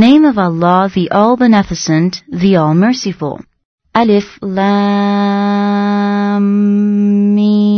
name of Allah, the All-Beneficent, the All-Merciful. Alif Lam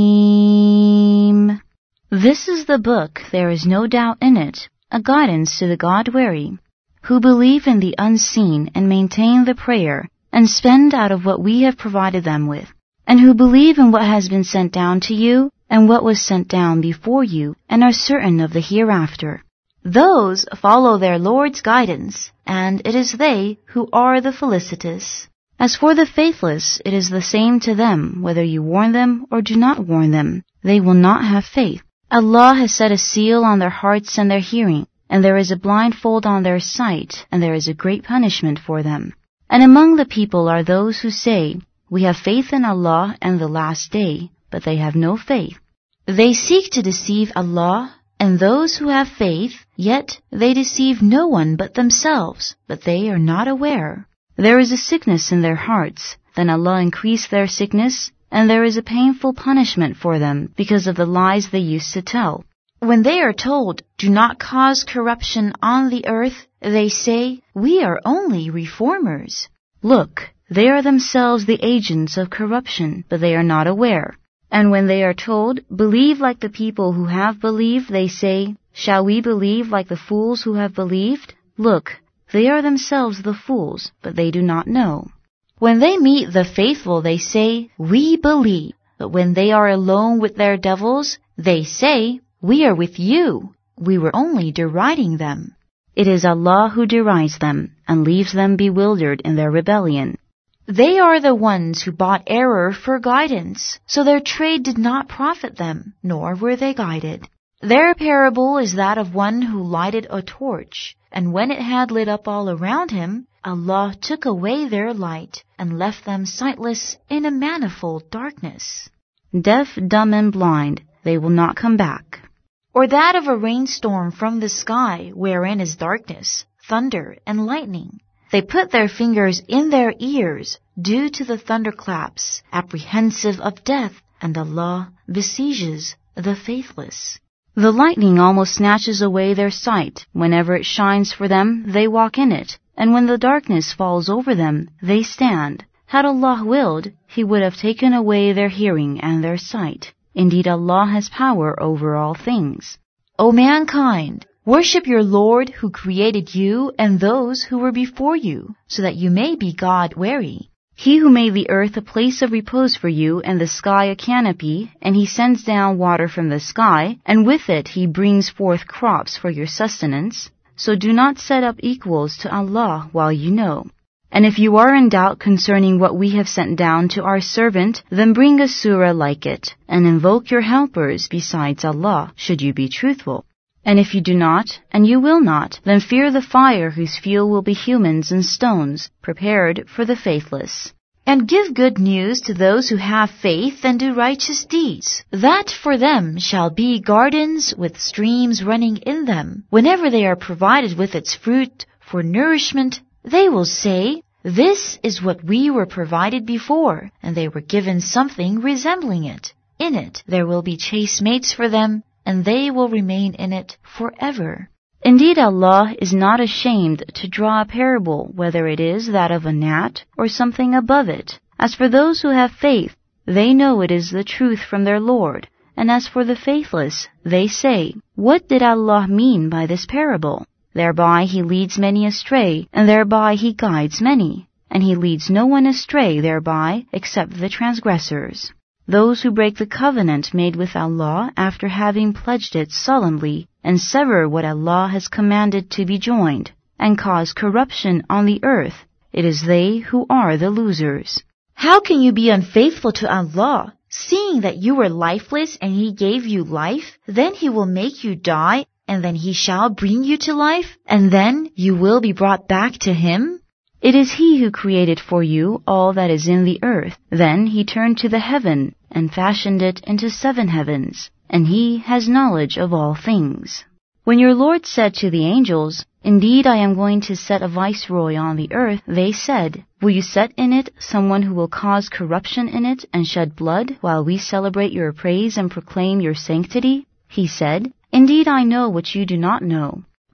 Mim. This is the book, there is no doubt in it, a guidance to the God-wary, who believe in the unseen and maintain the prayer, and spend out of what we have provided them with, and who believe in what has been sent down to you, and what was sent down before you, and are certain of the hereafter. Those follow their Lord's guidance, and it is they who are the felicitous. As for the faithless, it is the same to them, whether you warn them or do not warn them. They will not have faith. Allah has set a seal on their hearts and their hearing, and there is a blindfold on their sight, and there is a great punishment for them. And among the people are those who say, "We have faith in Allah and the last day," but they have no faith. They seek to deceive Allah and those who have faith, yet they deceive no one but themselves, but they are not aware. There is a sickness in their hearts, then Allah increase their sickness, and there is a painful punishment for them because of the lies they used to tell. When they are told, "Do not cause corruption on the earth," they say, "We are only reformers." Look, they are themselves the agents of corruption, but they are not aware. And when they are told, "Believe like the people who have believed," they say, "Shall we believe like the fools who have believed?" Look, they are themselves the fools, but they do not know. When they meet the faithful, they say, "We believe." But when they are alone with their devils, they say, "We are with you. We were only deriding them." It is Allah who derides them and leaves them bewildered in their rebellion. They are the ones who bought error for guidance, so their trade did not profit them, nor were they guided. Their parable is that of one who lighted a torch, and when it had lit up all around him, Allah took away their light and left them sightless in a manifold darkness. Deaf, dumb, and blind, they will not come back. Or that of a rainstorm from the sky, wherein is darkness, thunder, and lightning. They put their fingers in their ears due to the thunderclaps, apprehensive of death, and Allah besieges the faithless. The lightning almost snatches away their sight. Whenever it shines for them, they walk in it, and when the darkness falls over them, they stand. Had Allah willed, He would have taken away their hearing and their sight. Indeed, Allah has power over all things. O mankind, worship your Lord who created you and those who were before you, so that you may be God-wary. He who made the earth a place of repose for you and the sky a canopy, and He sends down water from the sky, and with it He brings forth crops for your sustenance. So do not set up equals to Allah while you know. And if you are in doubt concerning what we have sent down to our servant, then bring a surah like it, and invoke your helpers besides Allah, should you be truthful. And if you do not, and you will not, then fear the fire whose fuel will be humans and stones, prepared for the faithless. And give good news to those who have faith and do righteous deeds. That for them shall be gardens with streams running in them. Whenever they are provided with its fruit for nourishment, they will say, "This is what we were provided before," and they were given something resembling it. In it there will be chaste mates for them, and they will remain in it forever. Indeed, Allah is not ashamed to draw a parable, whether it is that of a gnat or something above it. As for those who have faith, they know it is the truth from their Lord. And as for the faithless, they say, "What did Allah mean by this parable?" Thereby He leads many astray, and thereby He guides many. And He leads no one astray thereby except the transgressors. Those who break the covenant made with Allah after having pledged it solemnly, and sever what Allah has commanded to be joined, and cause corruption on the earth, it is they who are the losers. How can you be unfaithful to Allah, seeing that you were lifeless and He gave you life? Then He will make you die, and then He shall bring you to life, and then you will be brought back to Him? It is He who created for you all that is in the earth. Then He turned to the heaven and fashioned it into 7 heavens, and He has knowledge of all things. When your Lord said to the angels, "Indeed, I am going to set a viceroy on the earth," they said, "Will you set in it someone who will cause corruption in it and shed blood while we celebrate your praise and proclaim your sanctity?" He said, "Indeed, I know what you do not know."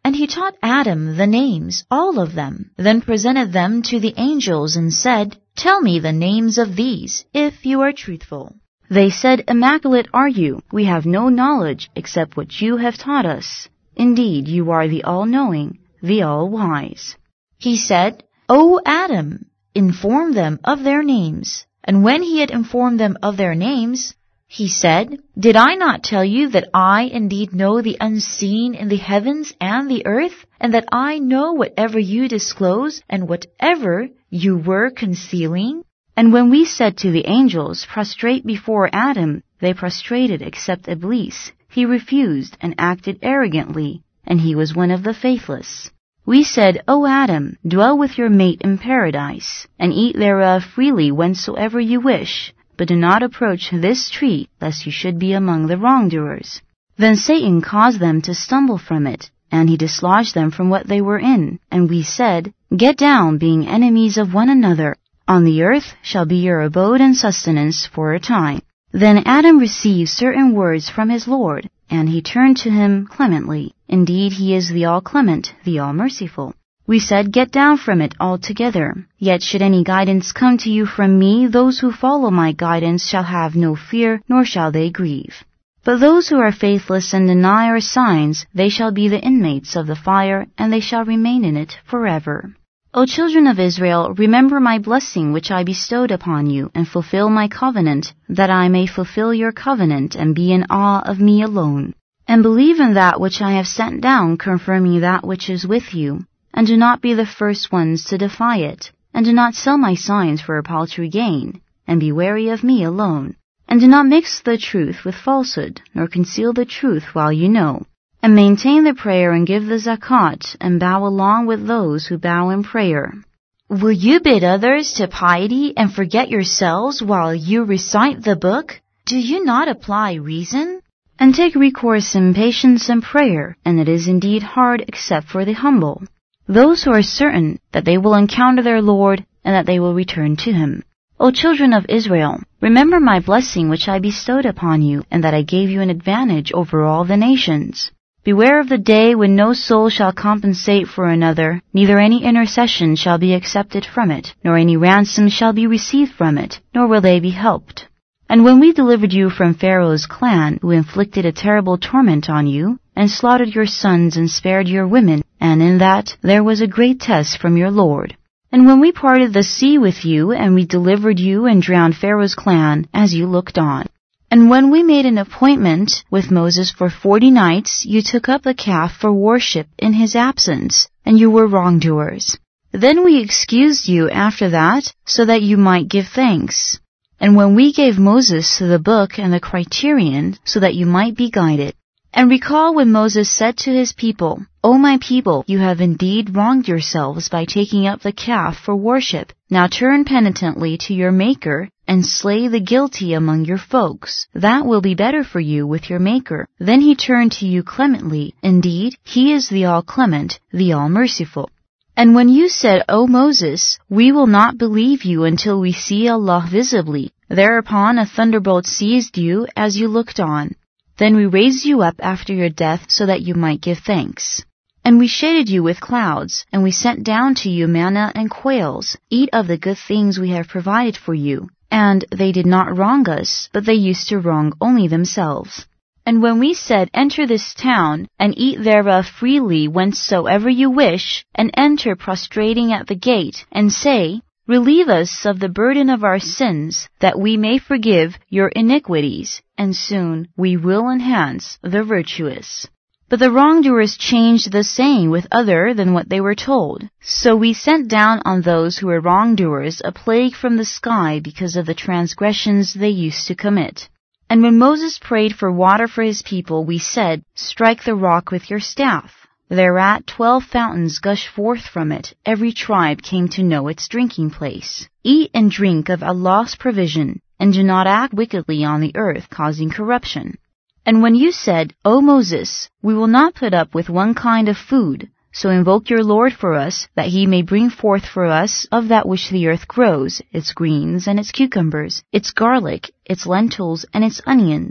And he taught Adam the names, all of them, then presented them to the angels and said, "Tell me the names of these, if you are truthful." They said, "Immaculate are you. We have no knowledge except what you have taught us. Indeed, you are the all-knowing, the all-wise." He said, "O Adam, inform them of their names." And when he had informed them of their names, he said, "Did I not tell you that I indeed know the unseen in the heavens and the earth, and that I know whatever you disclose and whatever you were concealing?" And when we said to the angels, "Prostrate before Adam," they prostrated except Iblis. He refused and acted arrogantly, and he was one of the faithless. We said, "O Adam, dwell with your mate in paradise, and eat thereof freely whensoever you wish, but do not approach this tree, lest you should be among the wrongdoers." Then Satan caused them to stumble from it, and he dislodged them from what they were in. And we said, "Get down, being enemies of one another. On the earth shall be your abode and sustenance for a time." Then Adam received certain words from his Lord, and he turned to him clemently. Indeed, he is the all-clement, the all-merciful. We said, "Get down from it altogether. Yet should any guidance come to you from me, those who follow my guidance shall have no fear, nor shall they grieve. But those who are faithless and deny our signs, they shall be the inmates of the fire, and they shall remain in it forever. O children of Israel, remember my blessing which I bestowed upon you, and fulfill my covenant, that I may fulfill your covenant, and be in awe of me alone. And believe in that which I have sent down, confirming that which is with you. And do not be the first ones to defy it, and do not sell my signs for a paltry gain, and be wary of me alone. And do not mix the truth with falsehood, nor conceal the truth while you know. And maintain the prayer and give the zakat, and bow along with those who bow in prayer. Will you bid others to piety and forget yourselves while you recite the book? Do you not apply reason? And take recourse in patience and prayer, and it is indeed hard except for the humble. Those who are certain that they will encounter their Lord, and that they will return to him. O children of Israel, remember my blessing which I bestowed upon you, and that I gave you an advantage over all the nations. Beware of the day when no soul shall compensate for another, neither any intercession shall be accepted from it, nor any ransom shall be received from it, nor will they be helped. And when we delivered you from Pharaoh's clan, who inflicted a terrible torment on you, and slaughtered your sons and spared your women, and in that there was a great test from your Lord. And when we parted the sea with you, and we delivered you and drowned Pharaoh's clan, as you looked on. And when we made an appointment with Moses for 40 nights, you took up the calf for worship in his absence, and you were wrongdoers. Then we excused you after that, so that you might give thanks. And when we gave Moses the book and the criterion, so that you might be guided. And recall when Moses said to his people, "O my people, you have indeed wronged yourselves by taking up the calf for worship. Now turn penitently to your Maker, and slay the guilty among your folks. That will be better for you with your Maker." Then he turned to you clemently. Indeed, he is the all-clement, the all-merciful. And when you said, "O Moses, we will not believe you until we see Allah visibly," thereupon a thunderbolt seized you as you looked on. Then we raised you up after your death so that you might give thanks. And we shaded you with clouds, and we sent down to you manna and quails. Eat of the good things we have provided for you. And they did not wrong us, but they used to wrong only themselves. And when we said, "Enter this town, and eat thereof freely whensoever you wish, and enter prostrating at the gate, and say, 'Relieve us of the burden of our sins, that we may forgive your iniquities, and soon we will enhance the virtuous.'" But the wrongdoers changed the saying with other than what they were told. So we sent down on those who were wrongdoers a plague from the sky because of the transgressions they used to commit. And when Moses prayed for water for his people, we said, "Strike the rock with your staff." Thereat 12 fountains gushed forth from it. Every tribe came to know its drinking place. Eat and drink of Allah's provision, and do not act wickedly on the earth, causing corruption. And when you said, "O Moses, we will not put up with one kind of food, so invoke your Lord for us, that he may bring forth for us of that which the earth grows, its greens and its cucumbers, its garlic, its lentils and its onions."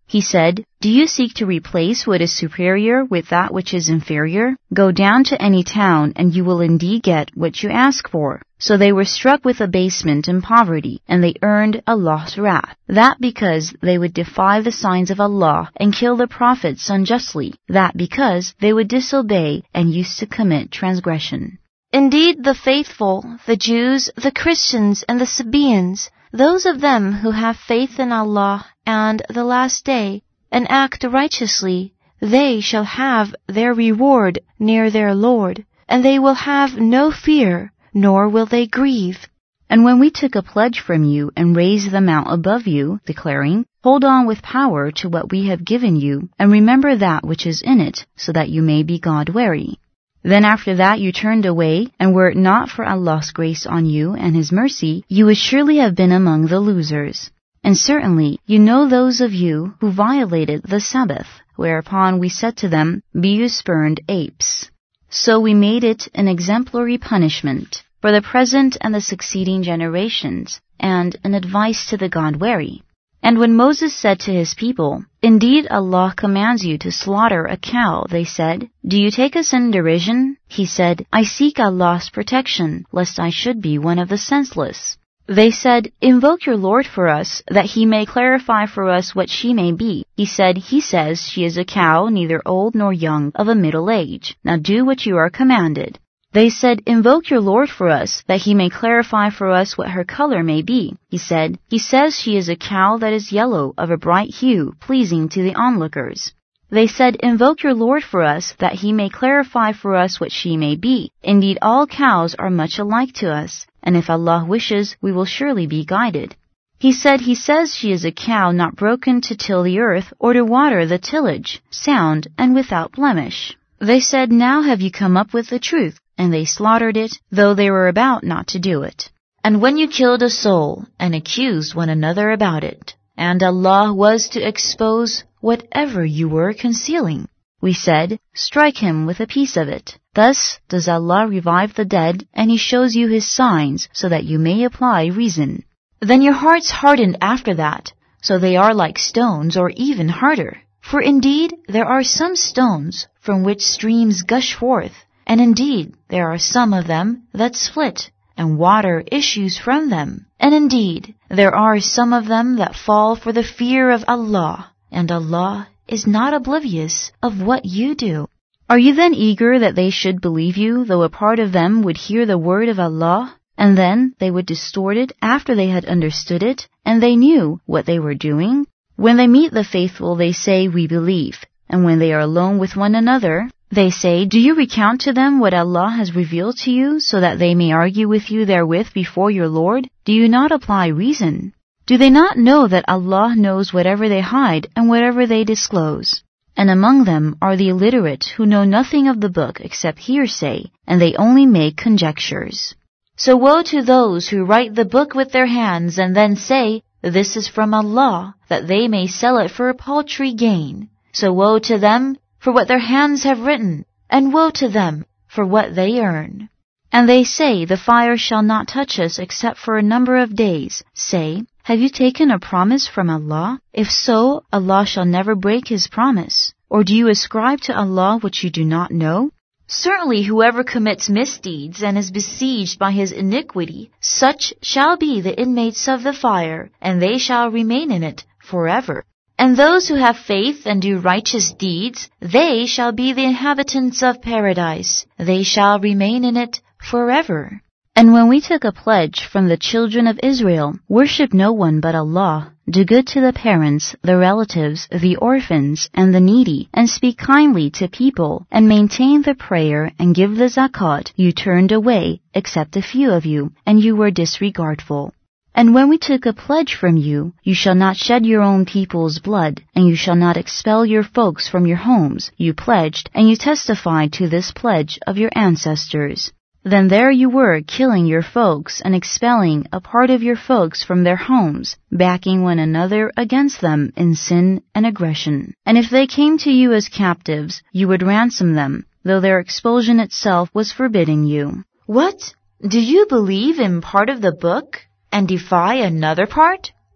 He said, "Do you seek to replace what is superior with that which is inferior? Go down to any town, and you will indeed get what you ask for." So they were struck with abasement and poverty, and they earned Allah's wrath. That because they would defy the signs of Allah and kill the prophets unjustly. That because they would disobey and used to commit transgression. Indeed, the faithful, the Jews, the Christians, and the Sabaeans, those of them who have faith in Allah and the last day, and act righteously, they shall have their reward near their Lord, and they will have no fear, nor will they grieve. And when we took a pledge from you and raised the mount above you, declaring, "Hold on with power to what we have given you, and remember that which is in it, so that you may be God-wary." Then after that you turned away, and were it not for Allah's grace on you and His mercy, you would surely have been among the losers. And certainly you know those of you who violated the Sabbath, whereupon we said to them, "Be you spurned apes." So we made it an exemplary punishment for the present and the succeeding generations, and an advice to the God-wary. And when Moses said to his people, "Indeed Allah commands you to slaughter a cow," they said, "Do you take us in derision?" He said, "I seek Allah's protection, lest I should be one of the senseless." They said, "Invoke your Lord for us, that He may clarify for us what she may be." He said, "He says she is a cow, neither old nor young, of a middle age. Now do what you are commanded." They said, "Invoke your Lord for us, that He may clarify for us what her color may be." He said, "He says she is a cow that is yellow, of a bright hue, pleasing to the onlookers." They said, "Invoke your Lord for us, that He may clarify for us what she may be. Indeed, all cows are much alike to us, and if Allah wishes, we will surely be guided." He said, "He says she is a cow not broken to till the earth or to water the tillage, sound and without blemish." They said, "Now have you come up with the truth?" And they slaughtered it, though they were about not to do it. And when you killed a soul, and accused one another about it, and Allah was to expose whatever you were concealing, we said, "Strike him with a piece of it." Thus does Allah revive the dead, and He shows you His signs, so that you may apply reason. Then your hearts hardened after that, so they are like stones, or even harder. For indeed there are some stones from which streams gush forth, and indeed there are some of them that split, and water issues from them. And indeed there are some of them that fall for the fear of Allah, and Allah is not oblivious of what you do. Are you then eager that they should believe you, though a part of them would hear the word of Allah, and then they would distort it after they had understood it, and they knew what they were doing? When they meet the faithful, they say, "We believe," and when they are alone with one another, they say, "Do you recount to them what Allah has revealed to you, so that they may argue with you therewith before your Lord? Do you not apply reason? Do they not know that Allah knows whatever they hide and whatever they disclose?" And among them are the illiterate who know nothing of the book except hearsay, and they only make conjectures. So woe to those who write the book with their hands and then say, "This is from Allah," that they may sell it for a paltry gain. So woe to them for what their hands have written, and woe to them for what they earn. And they say, "The fire shall not touch us except for a number of days." Say, have you taken a promise from Allah? If so, Allah shall never break His promise. Or do you ascribe to Allah what you do not know? Certainly whoever commits misdeeds and is besieged by his iniquity, such shall be the inmates of the fire, and they shall remain in it forever. And those who have faith and do righteous deeds, they shall be the inhabitants of paradise. They shall remain in it forever. And when we took a pledge from the children of Israel, worship no one but Allah, do good to the parents, the relatives, the orphans, and the needy, and speak kindly to people, and maintain the prayer, and give the zakat, you turned away, except a few of you, and you were disregardful. And when we took a pledge from you, you shall not shed your own people's blood, and you shall not expel your folks from your homes. You pledged, and you testified to this pledge of your ancestors. Then there you were, killing your folks and expelling a part of your folks from their homes, backing one another against them in sin and aggression. And if they came to you as captives, you would ransom them, though their expulsion itself was forbidden you. What? Do you believe in part of the book and defy another part?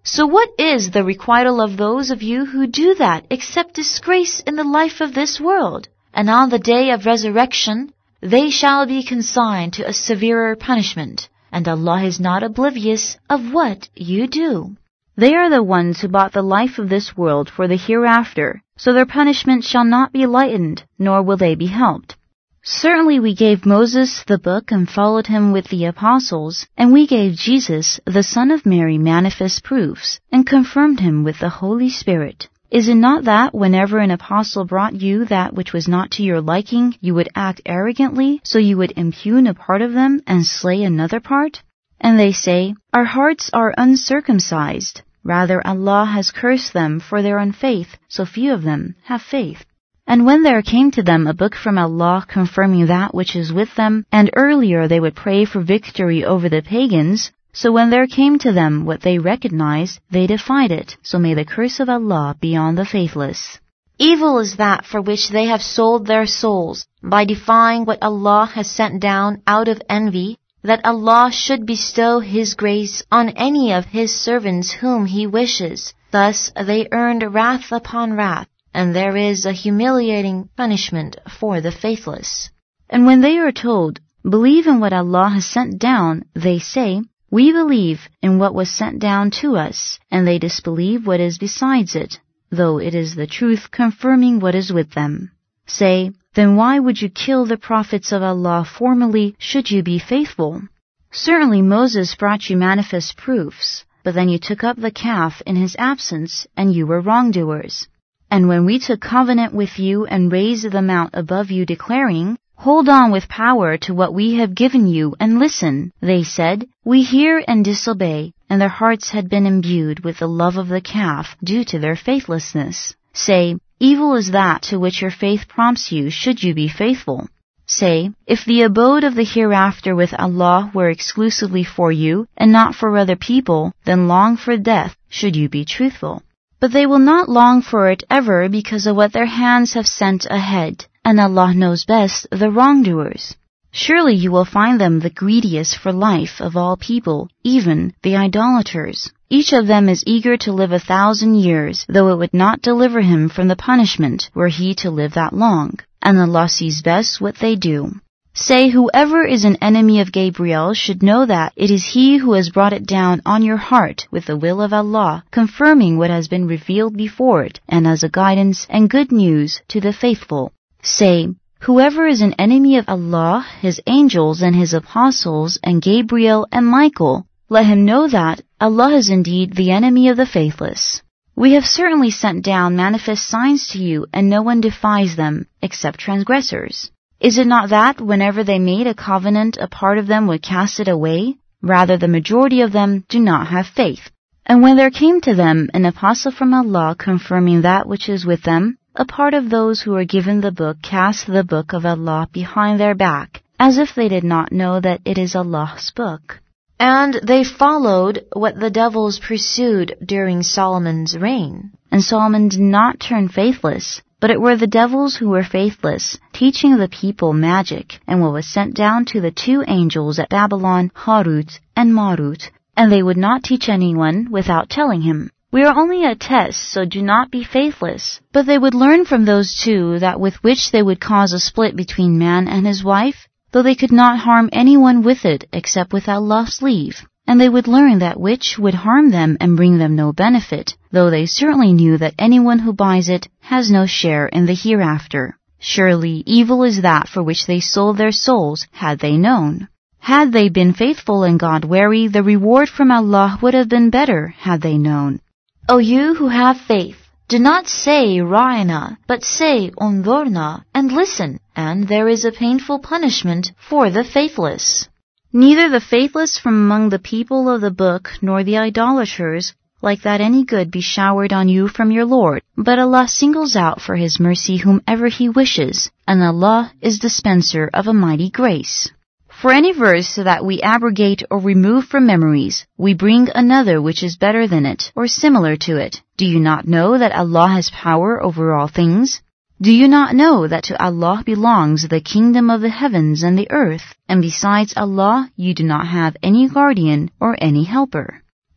So what is the requital of those of you who do that except disgrace in the life of this world? And on the day of resurrection, they shall be consigned to a severer punishment, and Allah is not oblivious of what you do. They are the ones who bought the life of this world for the hereafter, so their punishment shall not be lightened, nor will they be helped. Certainly we gave Moses the book and followed him with the apostles, and we gave Jesus, the Son of Mary, manifest proofs, and confirmed him with the Holy Spirit. Is it not that whenever an apostle brought you that which was not to your liking, you would act arrogantly, so you would impugn a part of them and slay another part? And they say, our hearts are uncircumcised. Rather, Allah has cursed them for their unfaith, so few of them have faith. And when there came to them a book from Allah confirming that which is with them, and earlier they would pray for victory over the pagans, so when there came to them what they recognized, they defied it, so may the curse of Allah be on the faithless. Evil is that for which they have sold their souls, by defying what Allah has sent down out of envy, that Allah should bestow His grace on any of His servants whom He wishes. Thus they earned wrath upon wrath, and there is a humiliating punishment for the faithless. And when they are told, believe in what Allah has sent down, they say, we believe in what was sent down to us, and they disbelieve what is besides it, though it is the truth confirming what is with them. Say, then why would you kill the prophets of Allah formerly should you be faithful? Certainly Moses brought you manifest proofs, but then you took up the calf in his absence, and you were wrongdoers. And when we took covenant with you and raised the mount above you declaring, hold on with power to what we have given you and listen, they said, we hear and disobey, and their hearts had been imbued with the love of the calf due to their faithlessness. Say, evil is that to which your faith prompts you should you be faithful. Say, if the abode of the hereafter with Allah were exclusively for you and not for other people, then long for death should you be truthful. But they will not long for it ever because of what their hands have sent ahead, and Allah knows best the wrongdoers. Surely you will find them the greediest for life of all people, even the idolaters. Each of them is eager to live 1,000 years, though it would not deliver him from the punishment were he to live that long, and Allah sees best what they do. Say, whoever is an enemy of Gabriel should know that it is he who has brought it down on your heart with the will of Allah, confirming what has been revealed before it, and as a guidance and good news to the faithful. Say, whoever is an enemy of Allah, His angels and His apostles, and Gabriel and Michael, let him know that Allah is indeed the enemy of the faithless. We have certainly sent down manifest signs to you, and no one defies them, except transgressors. Is it not that whenever they made a covenant, a part of them would cast it away? Rather, the majority of them do not have faith. And when there came to them an apostle from Allah confirming that which is with them, a part of those who were given the book cast the book of Allah behind their back, as if they did not know that it is Allah's book. And they followed what the devils pursued during Solomon's reign. And Solomon did not turn faithless, but it were the devils who were faithless, teaching the people magic, and what was sent down to the 2 angels at Babylon, Harut and Marut, and they would not teach anyone without telling him. We are only a test, so do not be faithless. But they would learn from those 2 that with which they would cause a split between man and his wife, though they could not harm anyone with it except with Allah's leave. And they would learn that which would harm them and bring them no benefit, though they certainly knew that anyone who buys it has no share in the hereafter. Surely evil is that for which they sold their souls had they known. Had they been faithful and God-wary, the reward from Allah would have been better had they known. O you who have faith, do not say Ra'ina, but say Unzurna, and listen, and there is a painful punishment for the faithless. Neither the faithless from among the people of the book nor the idolaters like that any good be showered on you from your Lord, but Allah singles out for His mercy whomever He wishes, and Allah is dispenser of a mighty grace. For any verse that we abrogate or remove from memories, we bring another which is better than it, or similar to it. Do you not know that Allah has power over all things? Do you not know that to Allah belongs the kingdom of the heavens and the earth, and besides Allah you do not have any guardian or any helper?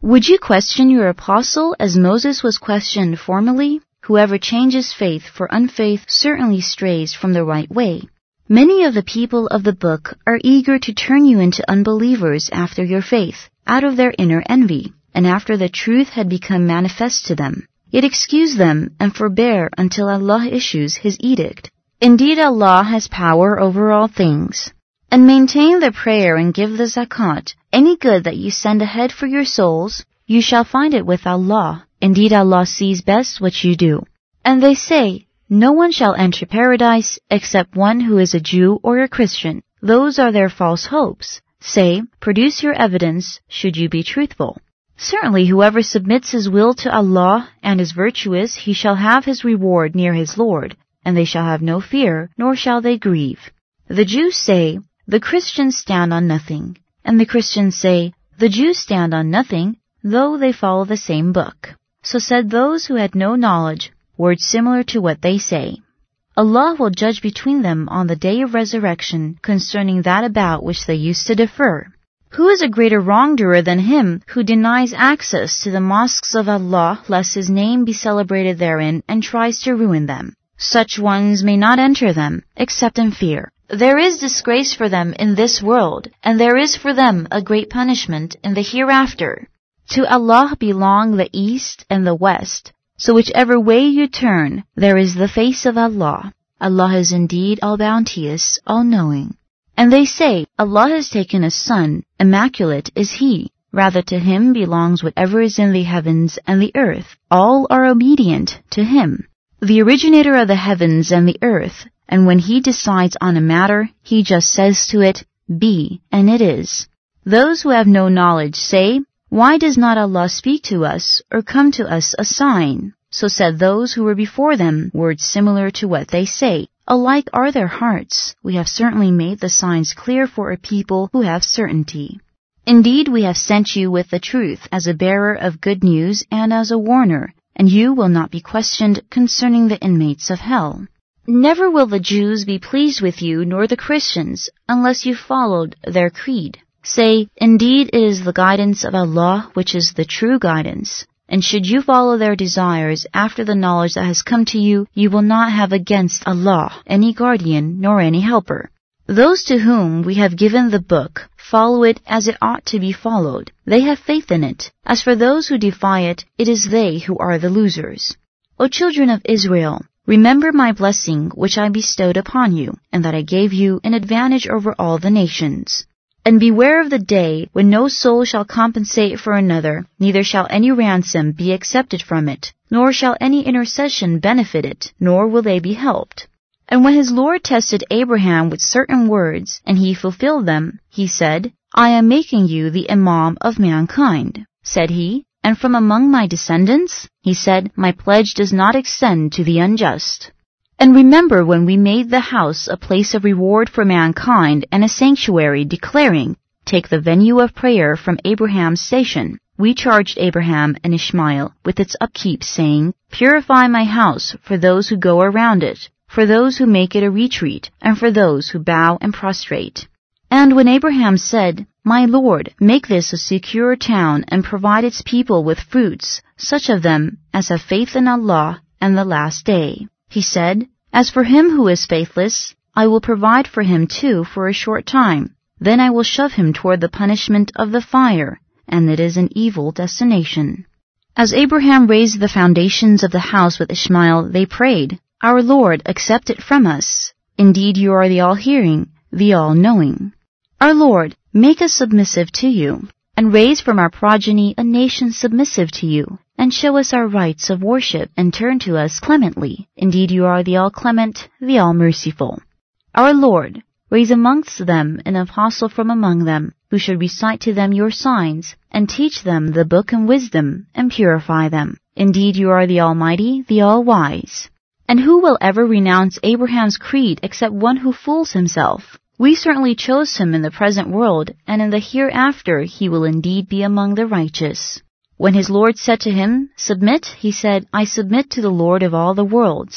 Would you question your apostle as Moses was questioned formerly? Whoever changes faith for unfaith certainly strays from the right way. Many of the people of the book are eager to turn you into unbelievers after your faith, out of their inner envy, and after the truth had become manifest to them. Yet excuse them and forbear until Allah issues His edict. Indeed, Allah has power over all things. And maintain the prayer and give the zakat. Any good that you send ahead for your souls, you shall find it with Allah. Indeed, Allah sees best what you do. And they say, no one shall enter paradise except one who is a Jew or a Christian. Those are their false hopes. Say, produce your evidence, should you be truthful. Certainly, whoever submits his will to Allah and is virtuous, he shall have his reward near his Lord, and they shall have no fear, nor shall they grieve. The Jews say, the Christians stand on nothing, and the Christians say, the Jews stand on nothing, though they follow the same book. So said those who had no knowledge, words similar to what they say. Allah will judge between them on the day of resurrection concerning that about which they used to differ. Who is a greater wrongdoer than him who denies access to the mosques of Allah lest his name be celebrated therein and tries to ruin them? Such ones may not enter them, except in fear. There is disgrace for them in this world, and there is for them a great punishment in the hereafter. To Allah belong the east and the west, so whichever way you turn, there is the face of Allah. Allah is indeed all-bounteous, all-knowing. And they say, Allah has taken a son, immaculate is He. Rather to Him belongs whatever is in the heavens and the earth. All are obedient to Him. The originator of the heavens and the earth, and when He decides on a matter, He just says to it, be, and it is. Those who have no knowledge say, why does not Allah speak to us, or come to us a sign? So said those who were before them, words similar to what they say. Alike are their hearts. We have certainly made the signs clear for a people who have certainty. Indeed, we have sent you with the truth as a bearer of good news and as a warner, and you will not be questioned concerning the inmates of hell. Never will the Jews be pleased with you nor the Christians unless you followed their creed. Say, indeed it is the guidance of Allah which is the true guidance. And should you follow their desires after the knowledge that has come to you, you will not have against Allah any guardian nor any helper. Those to whom we have given the book follow it as it ought to be followed. They have faith in it. As for those who defy it, it is they who are the losers. O children of Israel, remember my blessing which I bestowed upon you, and that I gave you an advantage over all the nations. And beware of the day when no soul shall compensate for another, neither shall any ransom be accepted from it, nor shall any intercession benefit it, nor will they be helped. And when his Lord tested Abraham with certain words, and he fulfilled them, he said, I am making you the Imam of mankind. Said he, and from among my descendants? He said, my pledge does not extend to the unjust. And remember when we made the house a place of reward for mankind and a sanctuary, declaring, take the venue of prayer from Abraham's station. We charged Abraham and Ishmael with its upkeep, saying, purify my house for those who go around it, for those who make it a retreat, and for those who bow and prostrate. And when Abraham said, my Lord, make this a secure town and provide its people with fruits, such of them as have faith in Allah and the last day. He said, as for him who is faithless, I will provide for him too for a short time. Then I will shove him toward the punishment of the fire, and it is an evil destination. As Abraham raised the foundations of the house with Ishmael, they prayed, our Lord, accept it from us. Indeed, you are the all-hearing, the all-knowing. Our Lord, make us submissive to you, and raise from our progeny a nation submissive to you, and show us our rights of worship, and turn to us clemently. Indeed, you are the all-clement, the all-merciful. Our Lord, raise amongst them an apostle from among them, who should recite to them your signs, and teach them the book and wisdom, and purify them. Indeed, you are the Almighty, the All-Wise. And who will ever renounce Abraham's creed except one who fools himself? We certainly chose him in the present world, and in the hereafter he will indeed be among the righteous. When his Lord said to him, submit, he said, I submit to the Lord of all the worlds.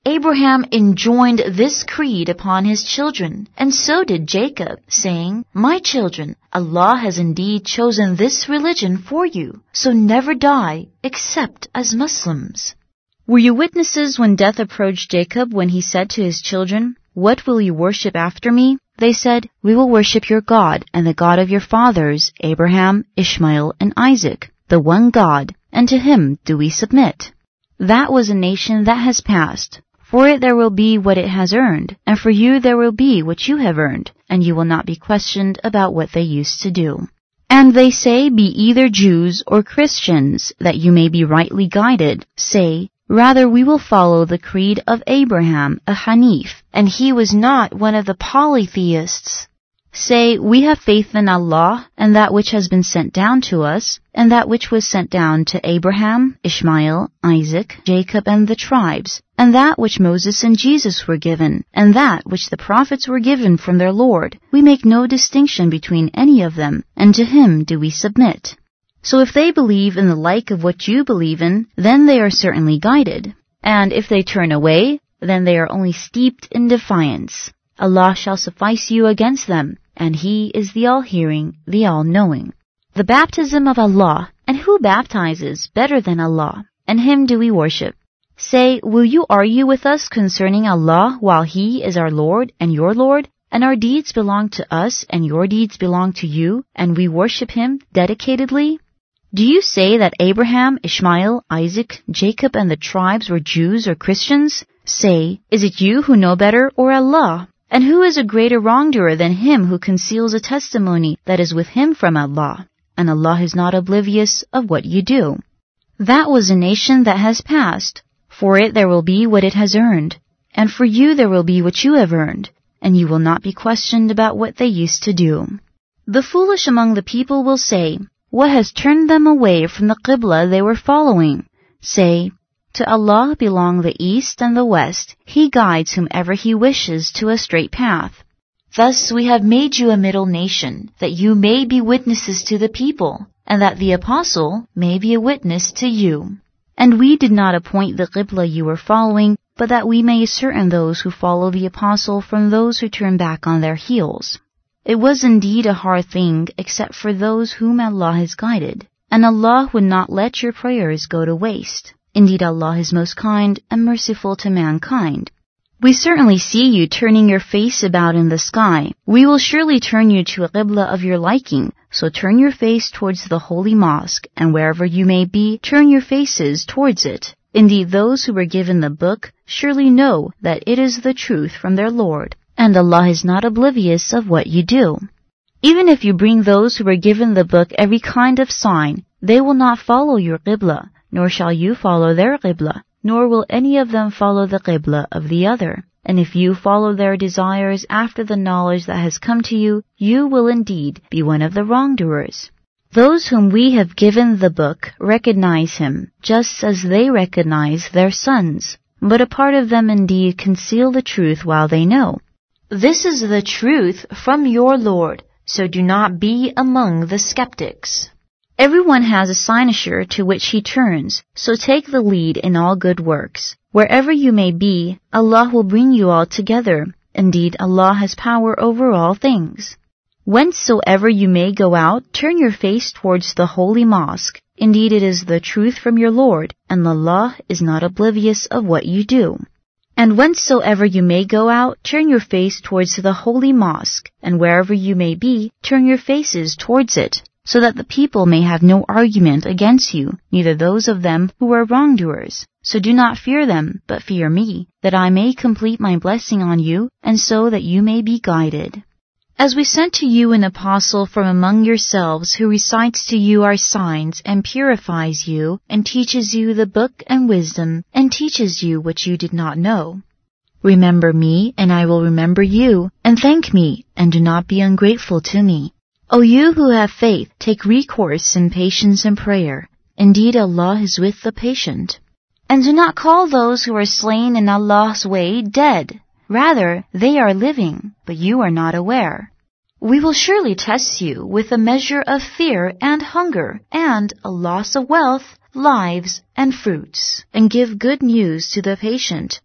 Abraham enjoined this creed upon his children, and so did Jacob, saying, "My children, Allah has indeed chosen this religion for you, so never die except as Muslims." Were you witnesses when death approached Jacob when he said to his children, "What will you worship after me?" They said, "We will worship your God and the God of your fathers, Abraham, Ishmael, and Isaac, the one God, and to him do we submit." That was a nation that has passed. For it there will be what it has earned, and for you there will be what you have earned, and you will not be questioned about what they used to do. And they say, "Be either Jews or Christians, that you may be rightly guided." Say, "Rather we will follow the creed of Abraham, a Hanif, and he was not one of the polytheists." Say, "We have faith in Allah and that which has been sent down to us, and that which was sent down to Abraham, Ishmael, Isaac, Jacob, and the tribes, and that which Moses and Jesus were given, and that which the prophets were given from their Lord. We make no distinction between any of them, and to him do we submit." So if they believe in the like of what you believe in, then they are certainly guided. And if they turn away, then they are only steeped in defiance. Allah shall suffice you against them, and He is the all-hearing, the all-knowing. The baptism of Allah, and who baptizes better than Allah? And Him do we worship. Say, will you argue with us concerning Allah while He is our Lord and your Lord, and our deeds belong to us and your deeds belong to you, and we worship Him dedicatedly? Do you say that Abraham, Ishmael, Isaac, Jacob, and the tribes were Jews or Christians? Say, is it you who know better or Allah? And who is a greater wrongdoer than him who conceals a testimony that is with him from Allah? And Allah is not oblivious of what you do. That was a nation that has passed. For it there will be what it has earned, and for you there will be what you have earned, and you will not be questioned about what they used to do. The foolish among the people will say, "What has turned them away from the Qibla they were following?" Say, to Allah belong the east and the west. He guides whomever He wishes to a straight path. Thus we have made you a middle nation, that you may be witnesses to the people, and that the apostle may be a witness to you. And we did not appoint the Qibla you were following, but that we may ascertain those who follow the apostle from those who turn back on their heels. It was indeed a hard thing, except for those whom Allah has guided, and Allah would not let your prayers go to waste. Indeed, Allah is most kind and merciful to mankind. We certainly see you turning your face about in the sky. We will surely turn you to a Qibla of your liking, so turn your face towards the holy mosque, and wherever you may be, turn your faces towards it. Indeed, those who were given the book surely know that it is the truth from their Lord, and Allah is not oblivious of what you do. Even if you bring those who were given the book every kind of sign, they will not follow your Qibla, nor shall you follow their Qibla, nor will any of them follow the Qibla of the other. And if you follow their desires after the knowledge that has come to you, you will indeed be one of the wrongdoers. Those whom we have given the book recognize Him, just as they recognize their sons. But a part of them indeed conceal the truth while they know. This is the truth from your Lord, so do not be among the skeptics. Everyone has a cynosure to which he turns, so take the lead in all good works. Wherever you may be, Allah will bring you all together. Indeed, Allah has power over all things. Whencesoever you may go out, turn your face towards the holy mosque. Indeed, it is the truth from your Lord, and Allah is not oblivious of what you do. And whencesoever you may go out, turn your face towards the holy mosque, and wherever you may be, turn your faces towards it, so that the people may have no argument against you, neither those of them who are wrongdoers. So do not fear them, but fear me, that I may complete my blessing on you, and so that you may be guided. As we sent to you an apostle from among yourselves, who recites to you our signs, and purifies you, and teaches you the book and wisdom, and teaches you what you did not know. Remember me, and I will remember you, and thank me, and do not be ungrateful to me. O you who have faith, take recourse in patience and prayer. Indeed, Allah is with the patient. And do not call those who are slain in Allah's way dead. Rather, they are living, but you are not aware. We will surely test you with a measure of fear and hunger, and a loss of wealth, lives, and fruits, and give good news to the patient.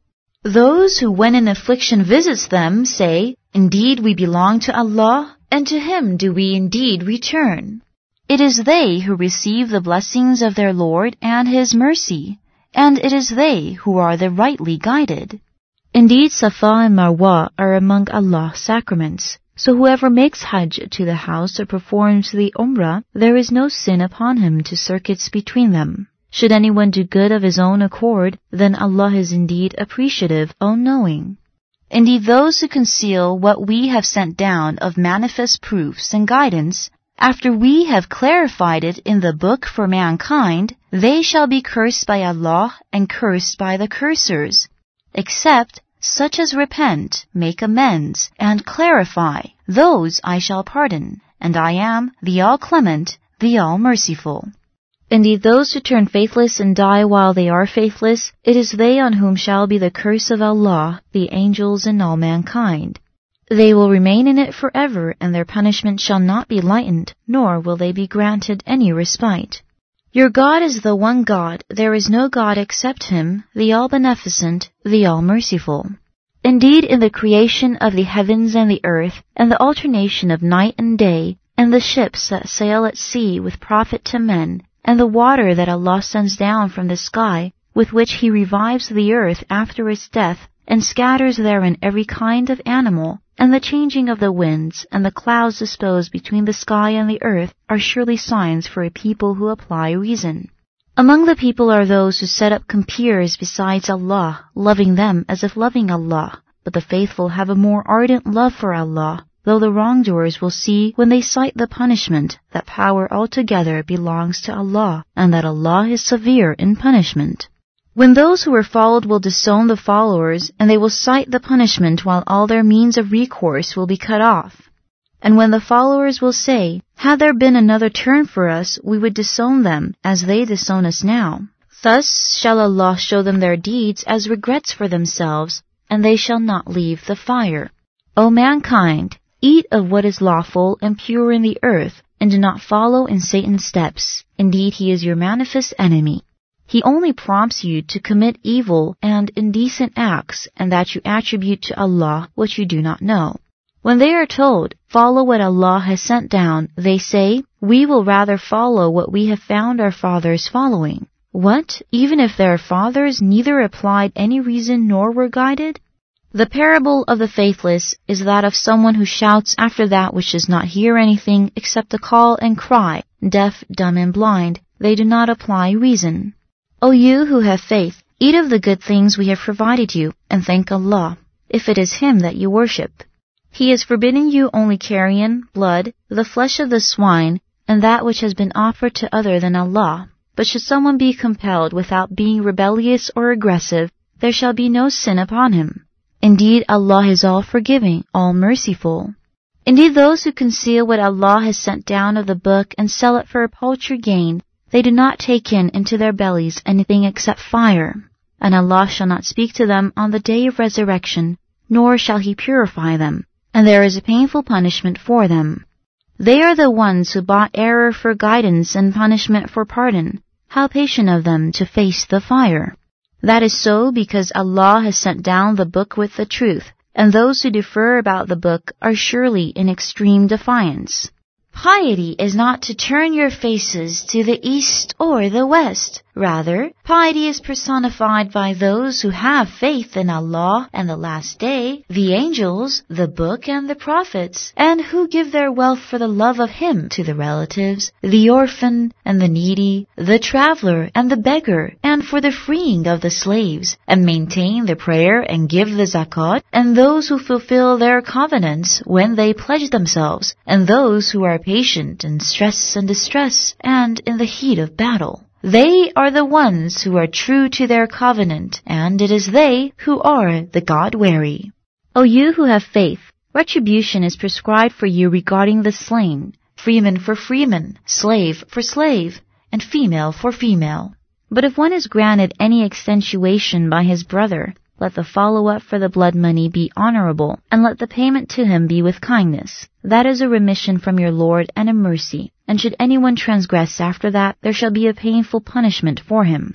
Those who when an affliction visits them say, "Indeed we belong to Allah, and to Him do we indeed return." It is they who receive the blessings of their Lord and His mercy, and it is they who are the rightly guided. Indeed, Safa and Marwa are among Allah's sacraments. So whoever makes Hajj to the house or performs the Umrah, there is no sin upon him to circuits between them. Should anyone do good of his own accord, then Allah is indeed appreciative, all-knowing. Indeed, those who conceal what we have sent down of manifest proofs and guidance, after we have clarified it in the book for mankind, they shall be cursed by Allah and cursed by the cursers, except such as repent, make amends, and clarify. Those I shall pardon, and I am the All-Clement, the All-Merciful. Indeed, those who turn faithless and die while they are faithless, it is they on whom shall be the curse of Allah, the angels, and all mankind. They will remain in it forever, and their punishment shall not be lightened, nor will they be granted any respite. Your God is the one God, there is no God except Him, the All-Beneficent, the All-Merciful. Indeed, in the creation of the heavens and the earth, and the alternation of night and day, and the ships that sail at sea with profit to men, and the water that Allah sends down from the sky, with which He revives the earth after its death, and scatters therein every kind of animal, and the changing of the winds, and the clouds disposed between the sky and the earth, are surely signs for a people who apply reason. Among the people are those who set up compeers besides Allah, loving them as if loving Allah, but the faithful have a more ardent love for Allah, though the wrongdoers will see when they sight the punishment that power altogether belongs to Allah, and that Allah is severe in punishment. When those who were followed will disown the followers, and they will sight the punishment while all their means of recourse will be cut off. And when the followers will say, "Had there been another turn for us, we would disown them, as they disown us now." Thus shall Allah show them their deeds as regrets for themselves, and they shall not leave the fire. O mankind, eat of what is lawful and pure in the earth, and do not follow in Satan's steps. Indeed, he is your manifest enemy. He only prompts you to commit evil and indecent acts, and that you attribute to Allah what you do not know. When they are told, "Follow what Allah has sent down," they say, "We will rather follow what we have found our fathers following." What, even if their fathers neither applied any reason nor were guided? The parable of the faithless is that of someone who shouts after that which does not hear anything except a call and cry, deaf, dumb, and blind. They do not apply reason. O you who have faith, eat of the good things we have provided you, and thank Allah, if it is Him that you worship. He has forbidden you only carrion, blood, the flesh of the swine, and that which has been offered to other than Allah. But should someone be compelled without being rebellious or aggressive, there shall be no sin upon him. Indeed, Allah is all-forgiving, all-merciful. Indeed, those who conceal what Allah has sent down of the book and sell it for a paltry gain, they do not take in into their bellies anything except fire. And Allah shall not speak to them on the day of resurrection, nor shall He purify them, and there is a painful punishment for them. They are the ones who bought error for guidance and punishment for pardon. How patient of them to face the fire! That is so because Allah has sent down the book with the truth, and those who differ about the book are surely in extreme defiance. Piety is not to turn your faces to the east or the west. Rather, piety is personified by those who have faith in Allah and the last day, the angels, the book, and the prophets, and who give their wealth for the love of Him to the relatives, the orphan and the needy, the traveler and the beggar, and for the freeing of the slaves, and maintain the prayer and give the zakat, and those who fulfill their covenants when they pledge themselves, and those who are patient in stress and distress, and in the heat of battle. They are the ones who are true to their covenant, and it is they who are the God-wary. O you who have faith, retribution is prescribed for you regarding the slain, freeman for freeman, slave for slave, and female for female. But if one is granted any extenuation by his brother, let the follow-up for the blood money be honorable, and let the payment to him be with kindness. That is a remission from your Lord and a mercy. And should anyone transgress after that, there shall be a painful punishment for him.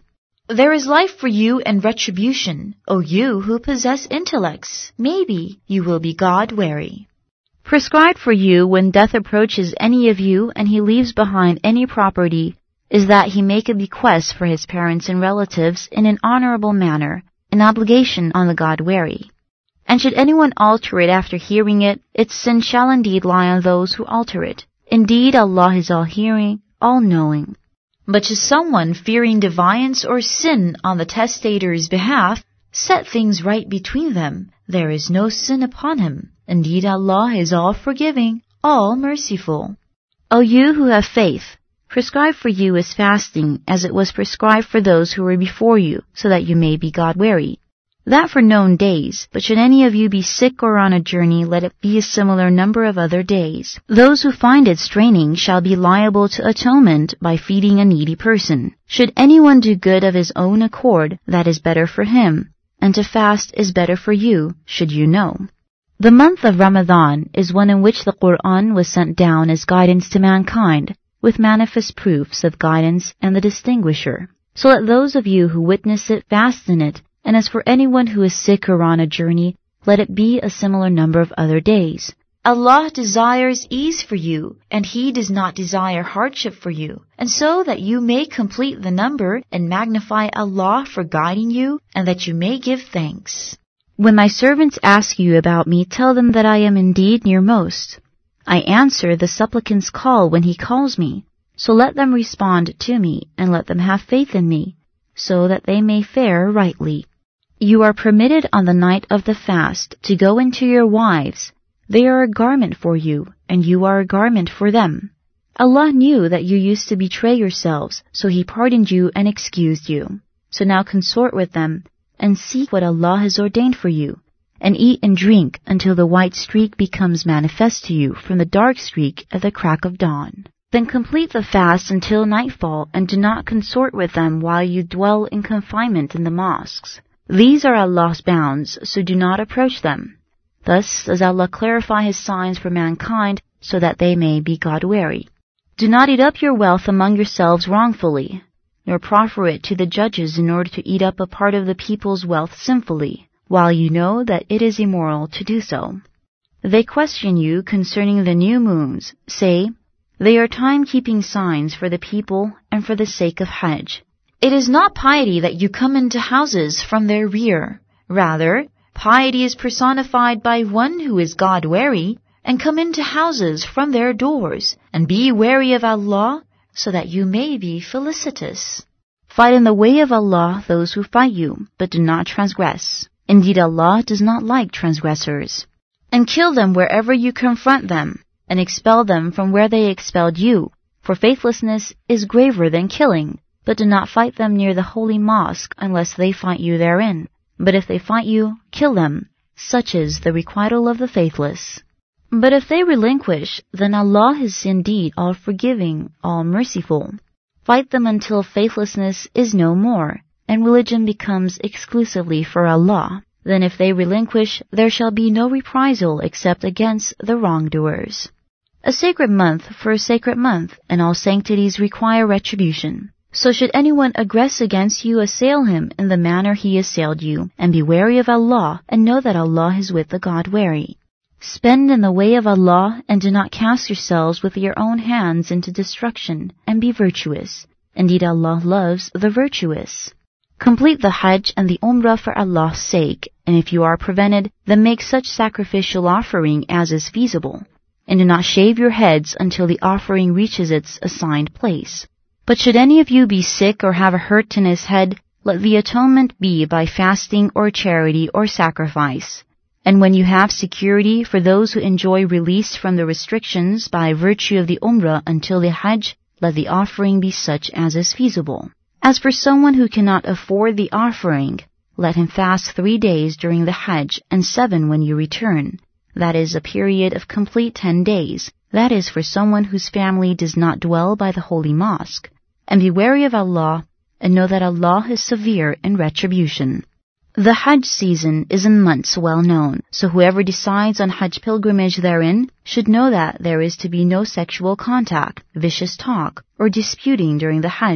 There is life for you and retribution, O you who possess intellects. Maybe you will be God-wary. Prescribed for you when death approaches any of you and he leaves behind any property is that he make a bequest for his parents and relatives in an honorable manner, an obligation on the God-wary. And should anyone alter it after hearing it, its sin shall indeed lie on those who alter it. Indeed, Allah is all-hearing, all-knowing. But should someone, fearing defiance or sin on the testator's behalf, set things right between them, there is no sin upon him. Indeed, Allah is all-forgiving, all-merciful. O you who have faith, prescribed for you is fasting as it was prescribed for those who were before you, so that you may be God-wary. That for known days, but should any of you be sick or on a journey, let it be a similar number of other days. Those who find it straining shall be liable to atonement by feeding a needy person. Should anyone do good of his own accord, that is better for him, and to fast is better for you, should you know. The month of Ramadan is one in which the Qur'an was sent down as guidance to mankind, with manifest proofs of guidance and the distinguisher. So let those of you who witness it fast in it, and as for anyone who is sick or on a journey, let it be a similar number of other days. Allah desires ease for you, and He does not desire hardship for you, and so that you may complete the number and magnify Allah for guiding you, and that you may give thanks. When my servants ask you about me, tell them that I am indeed nearmost. I answer the supplicant's call when he calls me, so let them respond to me, and let them have faith in me, so that they may fare rightly. You are permitted on the night of the fast to go into your wives. They are a garment for you, and you are a garment for them. Allah knew that you used to betray yourselves, so He pardoned you and excused you. So now consort with them, and seek what Allah has ordained for you, and eat and drink until the white streak becomes manifest to you from the dark streak at the crack of dawn. Then complete the fast until nightfall, and do not consort with them while you dwell in confinement in the mosques. These are Allah's bounds, so do not approach them. Thus does Allah clarify His signs for mankind, so that they may be God-wary. Do not eat up your wealth among yourselves wrongfully, nor proffer it to the judges in order to eat up a part of the people's wealth sinfully, while you know that it is immoral to do so. They question you concerning the new moons. Say, they are time-keeping signs for the people and for the sake of Hajj. It is not piety that you come into houses from their rear. Rather, piety is personified by one who is God-wary, and come into houses from their doors, and be wary of Allah, so that you may be felicitous. Fight in the way of Allah those who fight you, but do not transgress. Indeed, Allah does not like transgressors. And kill them wherever you confront them, and expel them from where they expelled you, for faithlessness is graver than killing. But do not fight them near the holy mosque unless they fight you therein. But if they fight you, kill them. Such is the requital of the faithless. But if they relinquish, then Allah is indeed all-forgiving, all-merciful. Fight them until faithlessness is no more, and religion becomes exclusively for Allah. Then if they relinquish, there shall be no reprisal except against the wrongdoers. A sacred month for a sacred month, and all sanctities require retribution. So should anyone aggress against you, assail him in the manner he assailed you, and be wary of Allah, and know that Allah is with the God-wary. Spend in the way of Allah, and do not cast yourselves with your own hands into destruction, and be virtuous. Indeed, Allah loves the virtuous. Complete the Hajj and the Umrah for Allah's sake, and if you are prevented, then make such sacrificial offering as is feasible. And do not shave your heads until the offering reaches its assigned place. But should any of you be sick or have a hurt in his head, let the atonement be by fasting or charity or sacrifice. And when you have security for those who enjoy release from the restrictions by virtue of the Umrah until the Hajj, let the offering be such as is feasible. As for someone who cannot afford the offering, let him fast 3 days during the Hajj and 7 when you return. That is a period of complete 10 days. That is for someone whose family does not dwell by the holy mosque. And be wary of Allah, and know that Allah is severe in retribution. The Hajj season is in months well known, so whoever decides on Hajj pilgrimage therein should know that there is to be no sexual contact, vicious talk, or disputing during the Hajj.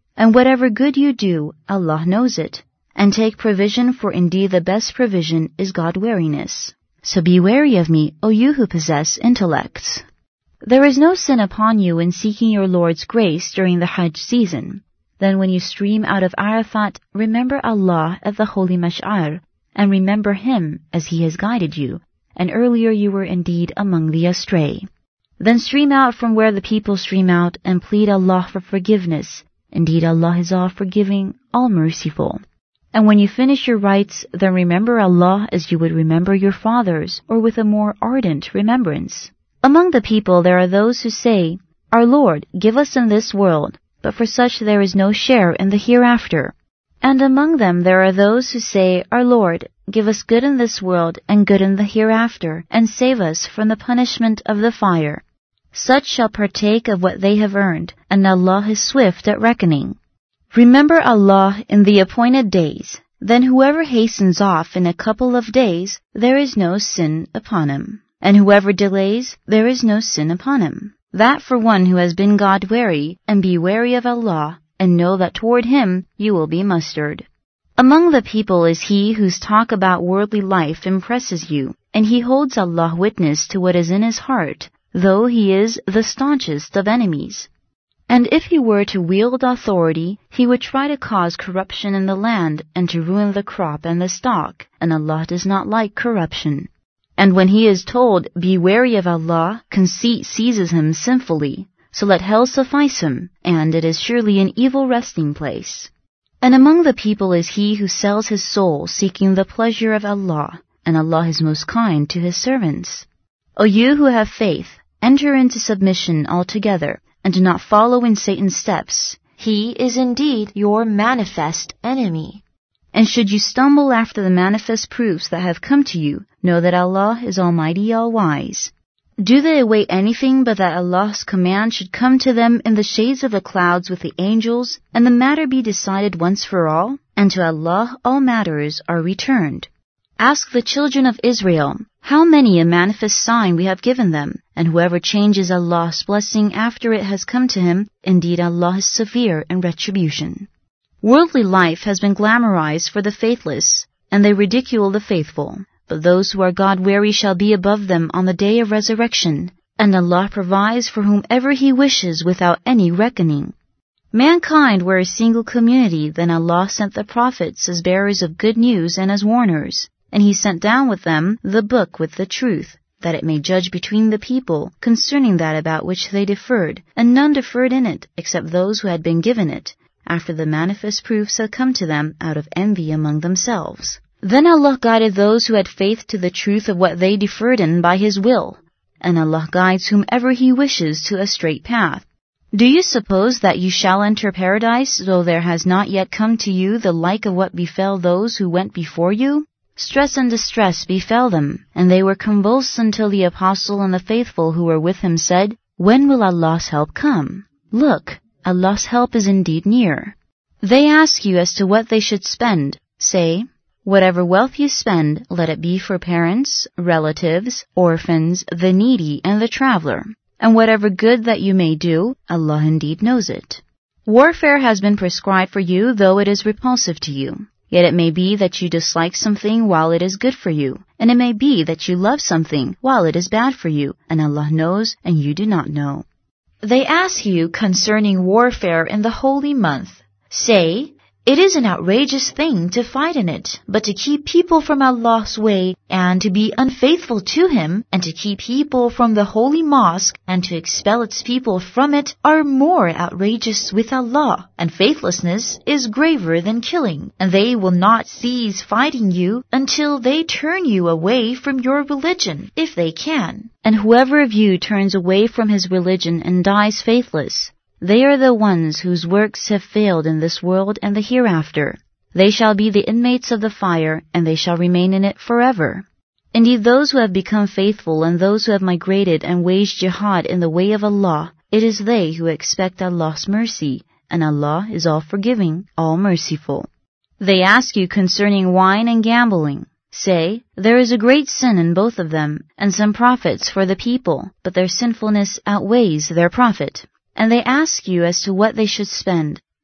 And whatever good you do, Allah knows it. And take provision, for indeed the best provision is God-wariness. So be wary of me, O you who possess intellects. There is no sin upon you in seeking your Lord's grace during the Hajj season. Then when you stream out of Arafat, remember Allah at the holy Mash'ar, and remember Him as He has guided you, and earlier you were indeed among the astray. Then stream out from where the people stream out, and plead Allah for forgiveness. Indeed Allah is all forgiving, all merciful. And when you finish your rites, then remember Allah as you would remember your fathers, or with a more ardent remembrance. Among the people there are those who say, Our Lord, give us in this world, but for such there is no share in the hereafter. And among them there are those who say, Our Lord, give us good in this world and good in the hereafter, and save us from the punishment of the fire. Such shall partake of what they have earned, and Allah is swift at reckoning. Remember Allah in the appointed days. Then whoever hastens off in a couple of days, there is no sin upon him. And whoever delays, there is no sin upon him. That for one who has been God-wary, and be wary of Allah, and know that toward Him you will be mustered. Among the people is he whose talk about worldly life impresses you, and he holds Allah witness to what is in his heart, though he is the staunchest of enemies. And if he were to wield authority, he would try to cause corruption in the land and to ruin the crop and the stock, and Allah does not like corruption. And when he is told, Be wary of Allah, conceit seizes him sinfully. So let hell suffice him, and it is surely an evil resting place. And among the people is he who sells his soul seeking the pleasure of Allah, and Allah is most kind to His servants. O you who have faith, enter into submission altogether, and do not follow in Satan's steps. He is indeed your manifest enemy. And should you stumble after the manifest proofs that have come to you, know that Allah is Almighty, All-Wise. Do they await anything but that Allah's command should come to them in the shades of the clouds with the angels, and the matter be decided once for all? And to Allah all matters are returned. Ask the children of Israel, how many a manifest sign we have given them, and whoever changes Allah's blessing after it has come to him, indeed Allah is severe in retribution. Worldly life has been glamorized for the faithless, and they ridicule the faithful. But those who are God-wary shall be above them on the day of resurrection, and Allah provides for whomever He wishes without any reckoning. Mankind were a single community, then Allah sent the prophets as bearers of good news and as warners, and He sent down with them the book with the truth, that it may judge between the people concerning that about which they differed, and none differed in it except those who had been given it, after the manifest proofs had come to them out of envy among themselves. Then Allah guided those who had faith to the truth of what they differed in by His will, and Allah guides whomever He wishes to a straight path. Do you suppose that you shall enter paradise, though there has not yet come to you the like of what befell those who went before you? Stress and distress befell them, and they were convulsed until the apostle and the faithful who were with him said, When will Allah's help come? Look, Allah's help is indeed near. They ask you as to what they should spend. Say, Whatever wealth you spend, let it be for parents, relatives, orphans, the needy, and the traveler. And whatever good that you may do, Allah indeed knows it. Warfare has been prescribed for you, though it is repulsive to you. Yet it may be that you dislike something while it is good for you, and it may be that you love something while it is bad for you, and Allah knows and you do not know. They ask you concerning warfare in the holy month. Say, It is an outrageous thing to fight in it, but to keep people from Allah's way, and to be unfaithful to Him, and to keep people from the holy mosque, and to expel its people from it, are more outrageous with Allah, and faithlessness is graver than killing, and they will not cease fighting you until they turn you away from your religion, if they can. And whoever of you turns away from his religion and dies faithless, they are the ones whose works have failed in this world and the hereafter. They shall be the inmates of the fire, and they shall remain in it forever. Indeed, those who have become faithful and those who have migrated and waged jihad in the way of Allah, it is they who expect Allah's mercy, and Allah is all forgiving, all merciful. They ask you concerning wine and gambling. Say, There is a great sin in both of them, and some profits for the people, but their sinfulness outweighs their profit. And they ask you as to what they should spend.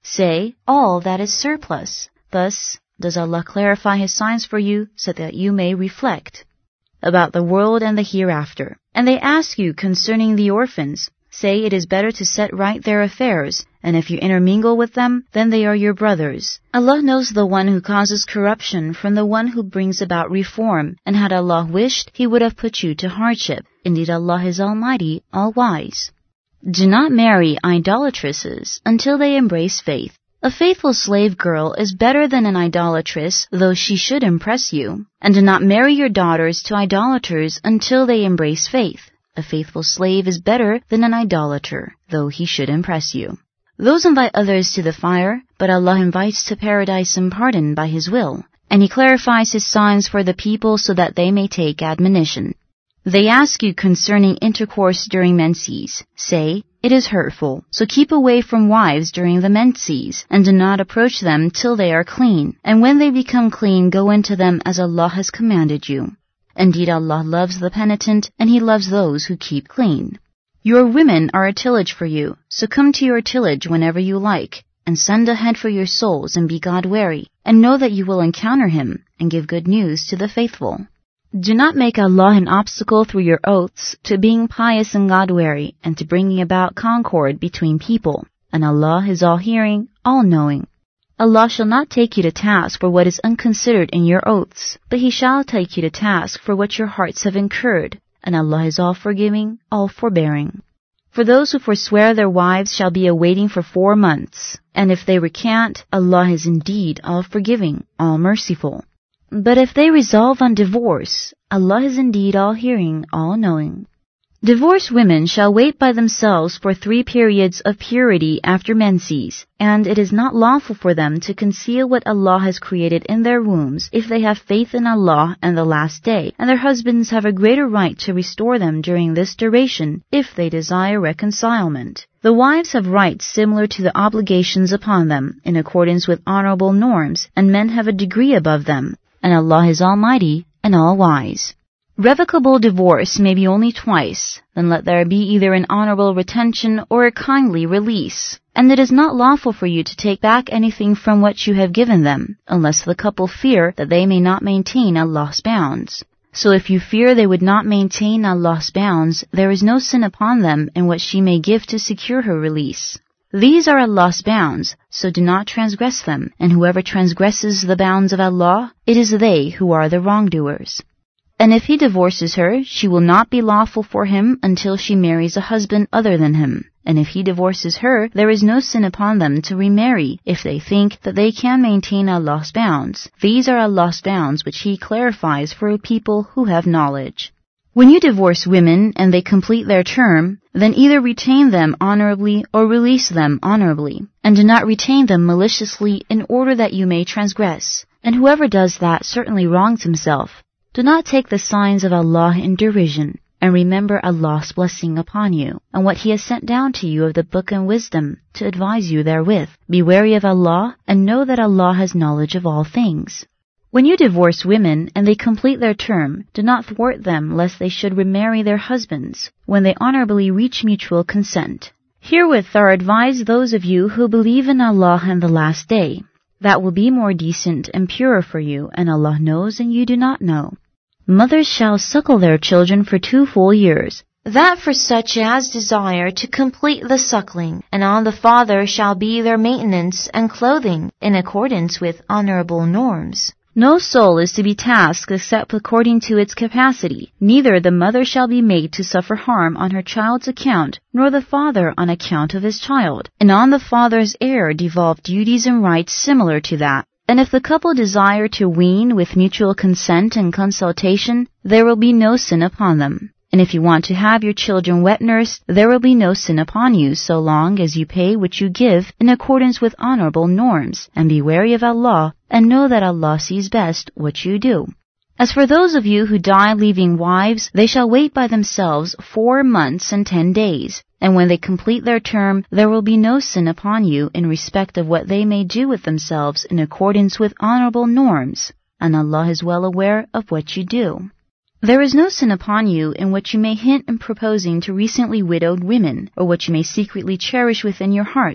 Say, all that is surplus. Thus does Allah clarify His signs for you so that you may reflect about the world and the hereafter. And they ask you concerning the orphans. Say, it is better to set right their affairs, and if you intermingle with them, then they are your brothers. Allah knows the one who causes corruption from the one who brings about reform, and had Allah wished, He would have put you to hardship. Indeed, Allah is Almighty, All-Wise. Do not marry idolatresses until they embrace faith. A faithful slave girl is better than an idolatress, though she should impress you. And do not marry your daughters to idolaters until they embrace faith. A faithful slave is better than an idolater, though he should impress you. Those invite others to the fire, but Allah invites to paradise and pardon by His will, and He clarifies His signs for the people so that they may take admonition. They ask you concerning intercourse during menses. Say, it is hurtful, so keep away from wives during the menses, and do not approach them till they are clean, and when they become clean, go into them as Allah has commanded you. Indeed, Allah loves the penitent, and He loves those who keep clean. Your women are a tillage for you, so come to your tillage whenever you like, and send ahead for your souls and be God-wary, and know that you will encounter Him, and give good news to the faithful. Do not make Allah an obstacle through your oaths to being pious and God-wary, and to bringing about concord between people, and Allah is all-hearing, all-knowing. Allah shall not take you to task for what is unconsidered in your oaths, but He shall take you to task for what your hearts have incurred, and Allah is all-forgiving, all-forbearing. For those who forswear their wives shall be awaiting for 4 months, and if they recant, Allah is indeed all-forgiving, all-merciful. But if they resolve on divorce, Allah is indeed all-hearing, all-knowing. Divorced women shall wait by themselves for 3 periods of purity after menses, and it is not lawful for them to conceal what Allah has created in their wombs if they have faith in Allah and the last day, and their husbands have a greater right to restore them during this duration if they desire reconcilement. The wives have rights similar to the obligations upon them in accordance with honorable norms, and men have a degree above them, and Allah is Almighty and All-Wise. Revocable divorce may be only twice, then let there be either an honorable retention or a kindly release. And it is not lawful for you to take back anything from what you have given them, unless the couple fear that they may not maintain Allah's bounds. So if you fear they would not maintain Allah's bounds, there is no sin upon them in what she may give to secure her release. These are Allah's bounds, so do not transgress them, and whoever transgresses the bounds of Allah, it is they who are the wrongdoers. And if he divorces her, she will not be lawful for him until she marries a husband other than him. And if he divorces her, there is no sin upon them to remarry, if they think that they can maintain Allah's bounds. These are Allah's bounds which He clarifies for a people who have knowledge. When you divorce women and they complete their term, then either retain them honorably or release them honorably, and do not retain them maliciously in order that you may transgress. And whoever does that certainly wrongs himself. Do not take the signs of Allah in derision, and remember Allah's blessing upon you, and what He has sent down to you of the book and wisdom, to advise you therewith. Be wary of Allah, and know that Allah has knowledge of all things. When you divorce women, and they complete their term, do not thwart them lest they should remarry their husbands, when they honorably reach mutual consent. Herewith are advised those of you who believe in Allah and the last day. That will be more decent and purer for you, and Allah knows and you do not know. Mothers shall suckle their children for 2 full years. That for such as desire to complete the suckling, and on the father shall be their maintenance and clothing, in accordance with honorable norms. No soul is to be tasked except according to its capacity. Neither the mother shall be made to suffer harm on her child's account, nor the father on account of his child. And on the father's heir devolve duties and rights similar to that. And if the couple desire to wean with mutual consent and consultation, there will be no sin upon them. And if you want to have your children wet-nursed, there will be no sin upon you so long as you pay what you give in accordance with honorable norms, and be wary of Allah, and know that Allah sees best what you do. As for those of you who die leaving wives, they shall wait by themselves 4 months and 10 days. And when they complete their term, there will be no sin upon you in respect of what they may do with themselves in accordance with honorable norms, and Allah is well aware of what you do. There is no sin upon you in what you may hint in proposing to recently widowed women, or what you may secretly cherish within your hearts.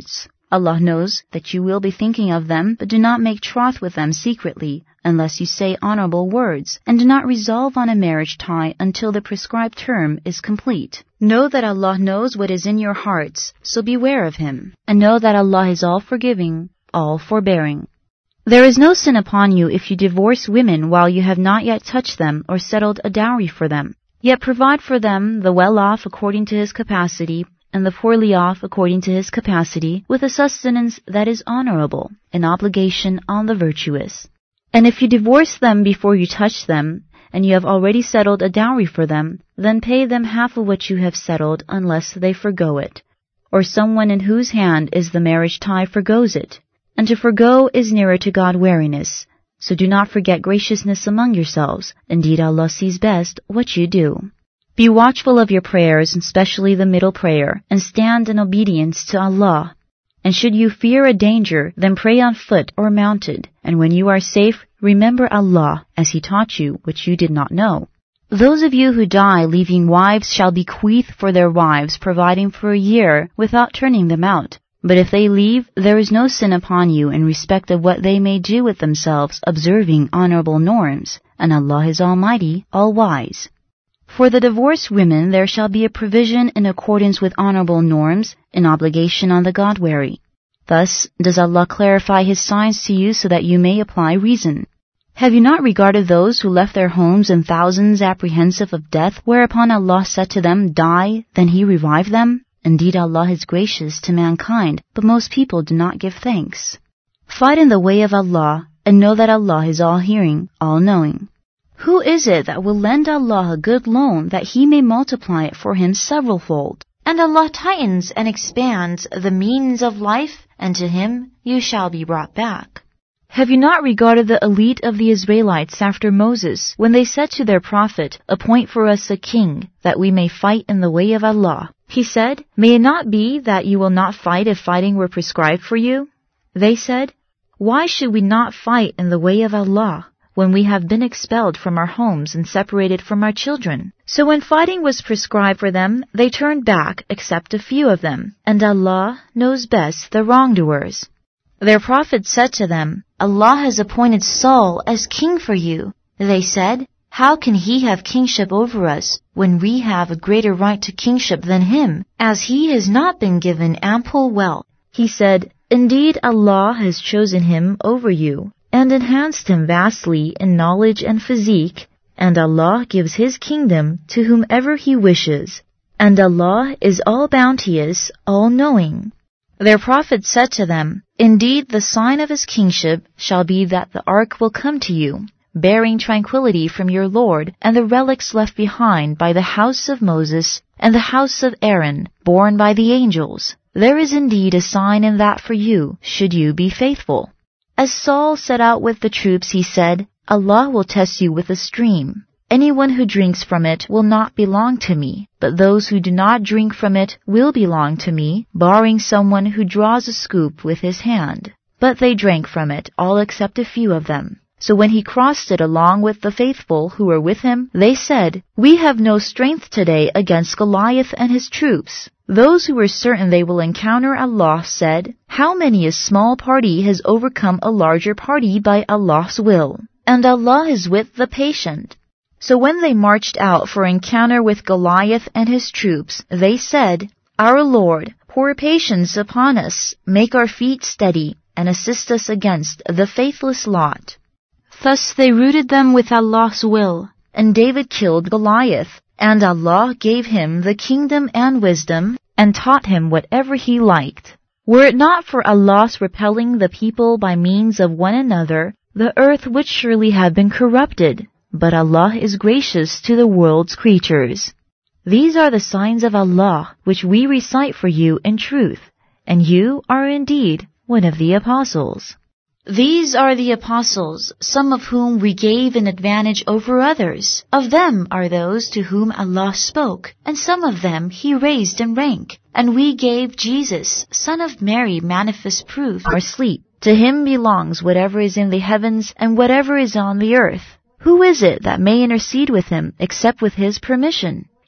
Allah knows that you will be thinking of them, but do not make troth with them secretly, unless you say honorable words, and do not resolve on a marriage tie until the prescribed term is complete. Know that Allah knows what is in your hearts, so beware of Him, and know that Allah is all forgiving, all forbearing. There is no sin upon you if you divorce women while you have not yet touched them or settled a dowry for them. Yet provide for them the well-off according to his capacity, and the poorly off according to his capacity, with a sustenance that is honorable, an obligation on the virtuous. And if you divorce them before you touch them, and you have already settled a dowry for them, then pay them half of what you have settled unless they forgo it, or someone in whose hand is the marriage tie forgoes it. And to forgo is nearer to God-wariness. So do not forget graciousness among yourselves. Indeed, Allah sees best what you do. Be watchful of your prayers, especially the middle prayer, and stand in obedience to Allah. And should you fear a danger, then pray on foot or mounted. And when you are safe, remember Allah, as He taught you, which you did not know. Those of you who die leaving wives shall bequeath for their wives, providing for a year, without turning them out. But if they leave, there is no sin upon you in respect of what they may do with themselves, observing honorable norms, and Allah is Almighty, All-Wise. For the divorced women there shall be a provision in accordance with honorable norms, an obligation on the God-wary. Thus does Allah clarify His signs to you so that you may apply reason. Have you not regarded those who left their homes in thousands apprehensive of death, whereupon Allah said to them, Die, then He revived them? Indeed, Allah is gracious to mankind, but most people do not give thanks. Fight in the way of Allah, and know that Allah is all-hearing, all-knowing. Who is it that will lend Allah a good loan that He may multiply it for him severalfold? And Allah tightens and expands the means of life, and to Him you shall be brought back. Have you not regarded the elite of the Israelites after Moses, when they said to their prophet, Appoint for us a king, that we may fight in the way of Allah? He said, May it not be that you will not fight if fighting were prescribed for you? They said, Why should we not fight in the way of Allah, when we have been expelled from our homes and separated from our children? So when fighting was prescribed for them, they turned back, except a few of them, and Allah knows best the wrongdoers. Their prophet said to them, Allah has appointed Saul as king for you. They said, How can he have kingship over us, when we have a greater right to kingship than him, as he has not been given ample wealth? He said, Indeed, Allah has chosen him over you, and enhanced him vastly in knowledge and physique, and Allah gives His kingdom to whomever He wishes, and Allah is all-bounteous, all-knowing. Their prophet said to them, Indeed, the sign of His kingship shall be that the ark will come to you, bearing tranquility from your Lord, and the relics left behind by the house of Moses and the house of Aaron, borne by the angels. There is indeed a sign in that for you, should you be faithful. As Saul set out with the troops, he said, Allah will test you with a stream. Anyone who drinks from it will not belong to me, but those who do not drink from it will belong to me, barring someone who draws a scoop with his hand. But they drank from it, all except a few of them. So when he crossed it along with the faithful who were with him, they said, We have no strength today against Goliath and his troops. Those who were certain they will encounter Allah said, How many a small party has overcome a larger party by Allah's will? And Allah is with the patient. So when they marched out for encounter with Goliath and his troops, they said, Our Lord, pour patience upon us, make our feet steady, and assist us against the faithless lot. Thus they routed them with Allah's will, and David killed Goliath, and Allah gave him the kingdom and wisdom, and taught him whatever He liked. Were it not for Allah's repelling the people by means of one another, the earth would surely have been corrupted. But Allah is gracious to the world's creatures. These are the signs of Allah, which we recite for you in truth, and you are indeed one of the apostles. These are the apostles, some of whom we gave an advantage over others. Of them are those to whom Allah spoke, and some of them He raised in rank. And we gave Jesus, son of Mary, manifest proof or sleep. To Him belongs whatever is in the heavens and whatever is on the earth. Who is it that may intercede with Him except with His permission?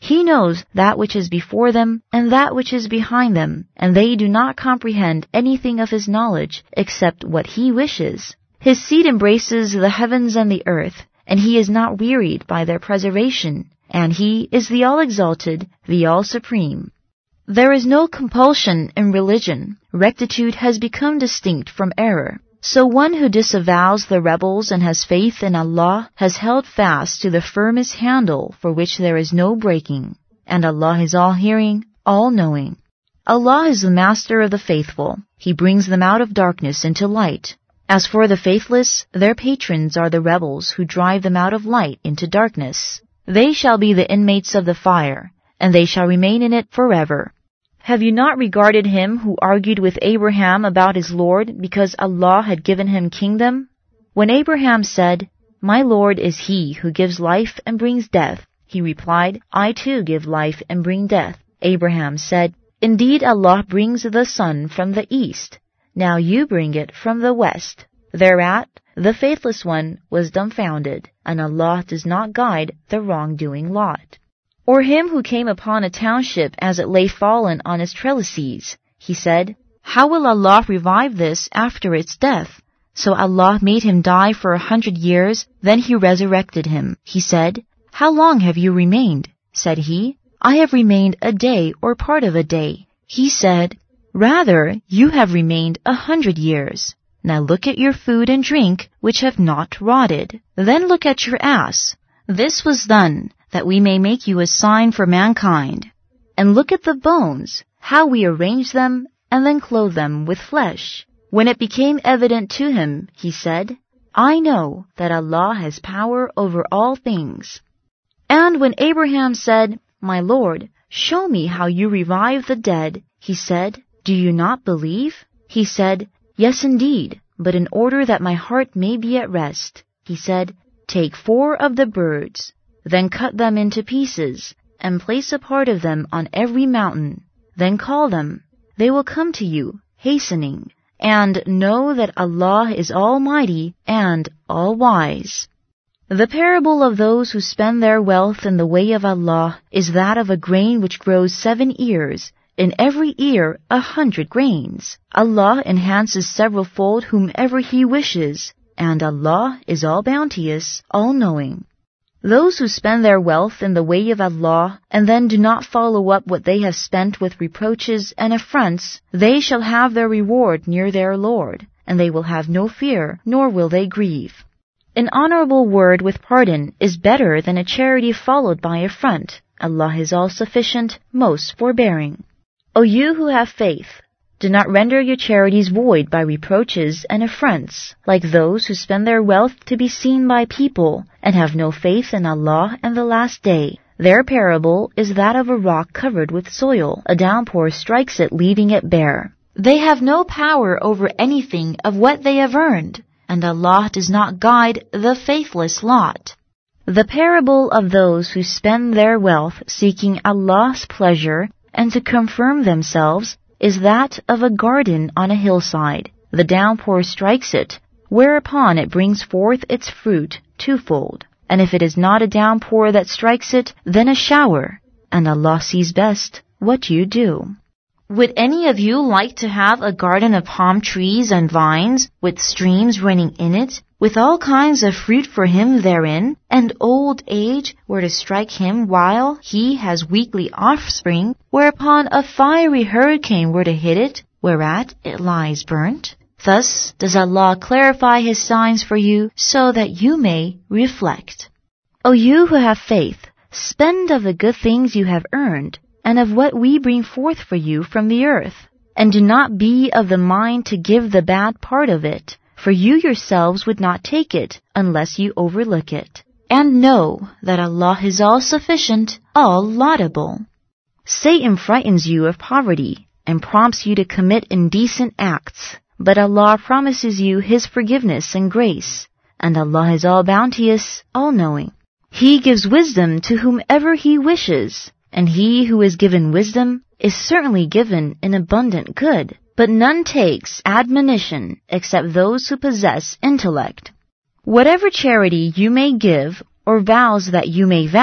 He knows that which is before them and that which is behind them, and they do not comprehend anything of His knowledge except what He wishes. His seat embraces the heavens and the earth, and He is not wearied by their preservation, and He is the All-Exalted, the All-Supreme. There is no compulsion in religion. Rectitude has become distinct from error. So one who disavows the rebels and has faith in Allah has held fast to the firmest handle for which there is no breaking. And Allah is all-hearing, all-knowing. Allah is the master of the faithful. He brings them out of darkness into light. As for the faithless, their patrons are the rebels who drive them out of light into darkness. They shall be the inmates of the fire, and they shall remain in it forever. Have you not regarded him who argued with Abraham about his Lord because Allah had given him kingdom? When Abraham said, "My Lord is He who gives life and brings death," he replied, "I too give life and bring death." Abraham said, "Indeed Allah brings the sun from the east. Now you bring it from the west." Thereat, the faithless one was dumbfounded, and Allah does not guide the wrongdoing lot. Or him who came upon a township as it lay fallen on its trellises. He said, "How will Allah revive this after its death?" So Allah made him die for 100 years, then He resurrected him. He said, "How long have you remained?" Said he, "I have remained a day or part of a day." He said, "Rather, you have remained 100 years. Now look at your food and drink, which have not rotted. Then look at your ass. This was done, that we may make you a sign for mankind. And look at the bones, how we arrange them, and then clothe them with flesh." When it became evident to him, he said, "I know that Allah has power over all things." And when Abraham said, "My Lord, show me how you revive the dead," he said, "Do you not believe?" He said, "Yes indeed, but in order that my heart may be at rest." He said, "Take 4 of the birds, then cut them into pieces, and place a part of them on every mountain. Then call them. They will come to you, hastening. And know that Allah is almighty and all-wise." The parable of those who spend their wealth in the way of Allah is that of a grain which grows 7 ears, in every ear 100 grains. Allah enhances severalfold whomever He wishes, and Allah is all-bounteous, all-knowing. Those who spend their wealth in the way of Allah and then do not follow up what they have spent with reproaches and affronts, they shall have their reward near their Lord, and they will have no fear, nor will they grieve. An honorable word with pardon is better than a charity followed by affront. Allah is all-sufficient, most forbearing. O you who have faith, do not render your charities void by reproaches and affronts, like those who spend their wealth to be seen by people and have no faith in Allah and the last day. Their parable is that of a rock covered with soil. A downpour strikes it, leaving it bare. They have no power over anything of what they have earned, and Allah does not guide the faithless lot. The parable of those who spend their wealth seeking Allah's pleasure and to confirm themselves is that of a garden on a hillside. The downpour strikes it, whereupon it brings forth its fruit twofold. And if it is not a downpour that strikes it, then a shower. And Allah sees best what you do. Would any of you like to have a garden of palm trees and vines, with streams running in it, with all kinds of fruit for him therein, and old age were to strike him while he has weakly offspring, whereupon a fiery hurricane were to hit it, whereat it lies burnt? Thus does Allah clarify His signs for you, so that you may reflect. O you who have faith, spend of the good things you have earned, and of what we bring forth for you from the earth. And do not be of the mind to give the bad part of it, for you yourselves would not take it unless you overlook it. And know that Allah is all-sufficient, all-laudable. Satan frightens you of poverty and prompts you to commit indecent acts, but Allah promises you His forgiveness and grace, and Allah is all-bounteous, all-knowing. He gives wisdom to whomever He wishes, and he who is given wisdom is certainly given an abundant good. But none takes admonition except those who possess intellect. Whatever charity you may give, or vows that you may vow,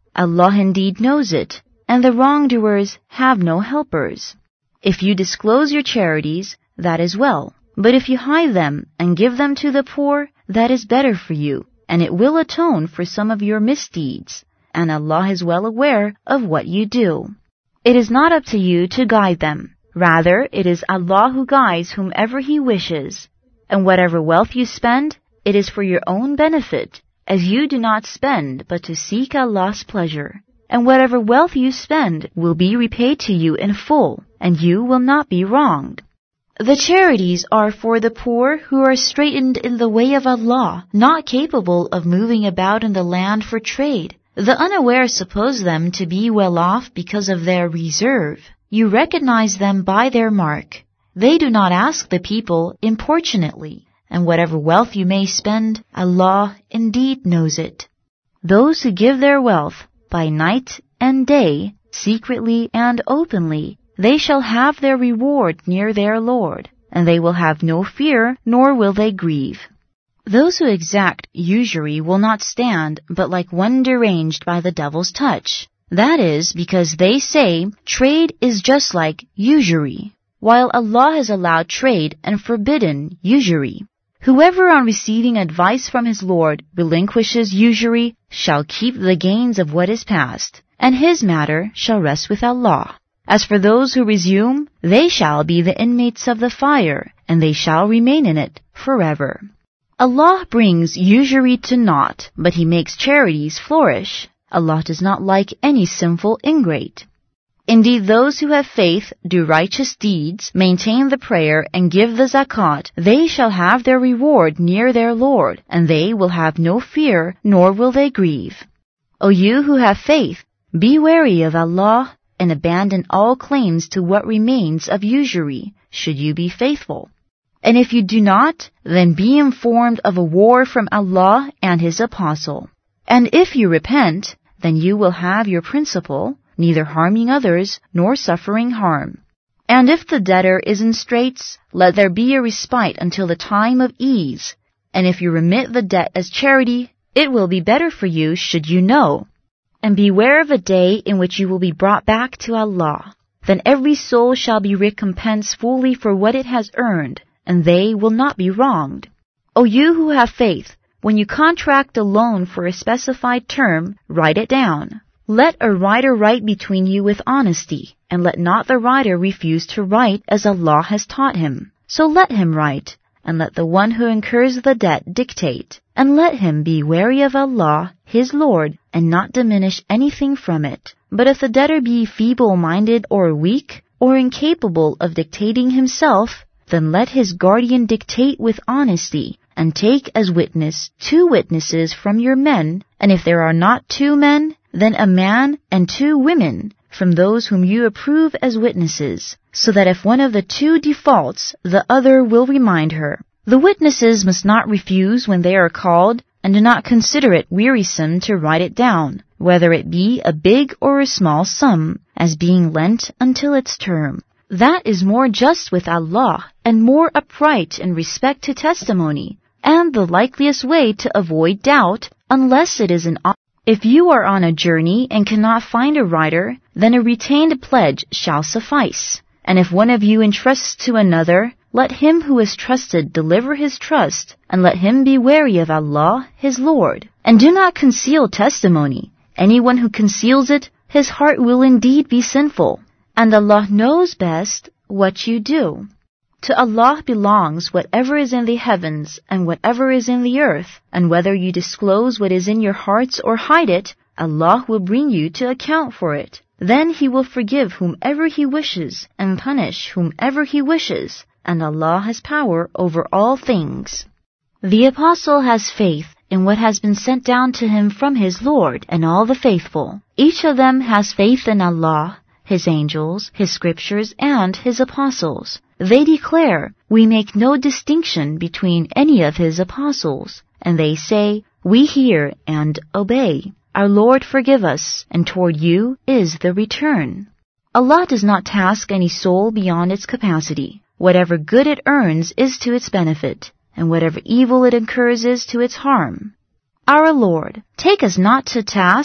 Allah indeed knows it, and the wrongdoers have no helpers. If you disclose your charities, that is well, but if you hide them and give them to the poor, that is better for you, and it will atone for some of your misdeeds, and Allah is well aware of what you do. It is not up to you to guide them. Rather, it is Allah who guides whomever He wishes. And whatever wealth you spend, it is for your own benefit, as you do not spend but to seek Allah's pleasure. And whatever wealth you spend will be repaid to you in full, and you will not be wronged. The charities are for the poor who are straitened in the way of Allah, not capable of moving about in the land for trade. The unaware suppose them to be well off because of their reserve. You recognize them by their mark. They do not ask the people importunately, and whatever wealth you may spend, Allah indeed knows it. Those who give their wealth by night and day, secretly and openly, they shall have their reward near their Lord, and they will have no fear, nor will they grieve. Those who exact usury will not stand, but like one deranged by the devil's touch. That is because they say trade is just like usury, while Allah has allowed trade and forbidden usury. Whoever on receiving advice from his Lord relinquishes usury shall keep the gains of what is past, and his matter shall rest with Allah. As for those who resume, they shall be the inmates of the fire, and they shall remain in it forever. Allah brings usury to naught, but He makes charities flourish. Allah does not like any sinful ingrate. Indeed, those who have faith, do righteous deeds, maintain the prayer, and give the zakat, they shall have their reward near their Lord, and they will have no fear, nor will they grieve. O you who have faith, be wary of Allah, and abandon all claims to what remains of usury, should you be faithful. And if you do not, then be informed of a war from Allah and His Apostle. And if you repent, then you will have your principal, neither harming others nor suffering harm. And if the debtor is in straits, let there be a respite until the time of ease. And if you remit the debt as charity, it will be better for you should you know. And beware of a day in which you will be brought back to Allah. Then every soul shall be recompensed fully for what it has earned, and they will not be wronged. O you who have faith, when you contract a loan for a specified term, write it down. Let a writer write between you with honesty, and let not the writer refuse to write as Allah has taught him. So let him write, and let the one who incurs the debt dictate, and let him be wary of Allah, his Lord, and not diminish anything from it. But if the debtor be feeble-minded or weak, or incapable of dictating himself, then let his guardian dictate with honesty, and take as witness 2 witnesses from your men, and if there are not 2 men, then a man and 2 women from those whom you approve as witnesses, so that if one of the 2 defaults, the other will remind her. The witnesses must not refuse when they are called, and do not consider it wearisome to write it down, whether it be a big or a small sum, as being lent until its term. That is more just with Allah, and more upright in respect to testimony, and the likeliest way to avoid doubt, unless it is an honor. If you are on a journey and cannot find a writer, then a retained pledge shall suffice. And if one of you entrusts to another, let him who is trusted deliver his trust, and let him be wary of Allah, his Lord. And do not conceal testimony. Anyone who conceals it, his heart will indeed be sinful. And Allah knows best what you do. To Allah belongs whatever is in the heavens and whatever is in the earth, and whether you disclose what is in your hearts or hide it, Allah will bring you to account for it. Then He will forgive whomever He wishes and punish whomever He wishes, and Allah has power over all things. The Apostle has faith in what has been sent down to him from his Lord and all the faithful. Each of them has faith in Allah, His angels, His scriptures, and His apostles. They declare, we make no distinction between any of His apostles, and they say, we hear and obey. Our Lord forgive us, and toward you is the return. Allah does not task any soul beyond its capacity. Whatever good it earns is to its benefit, and whatever evil it incurs is to its harm. Our Lord, take us not to task,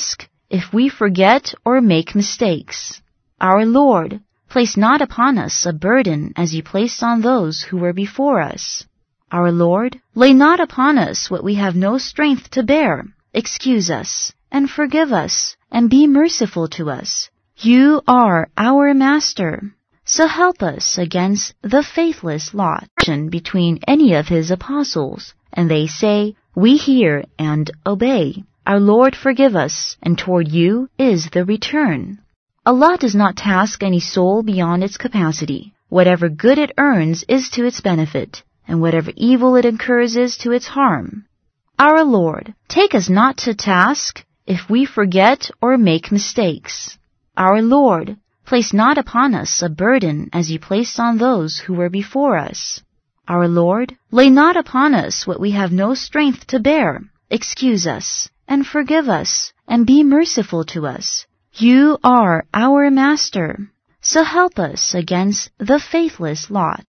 if we forget or make mistakes. Our Lord, place not upon us a burden as you placed on those who were before us. Our Lord, lay not upon us what we have no strength to bear. Excuse us, and forgive us, and be merciful to us. You are our Master. So help us against the faithless lot between any of his apostles, and they say, we hear and obey. Our Lord, forgive us, and toward you is the return. Allah does not task any soul beyond its capacity. Whatever good it earns is to its benefit, and whatever evil it incurs is to its harm. Our Lord, take us not to task if we forget or make mistakes. Our Lord, place not upon us a burden as you placed on those who were before us. Our Lord, lay not upon us what we have no strength to bear. Excuse us, and forgive us, and be merciful to us. You are our Master. So help us against the faithless lot.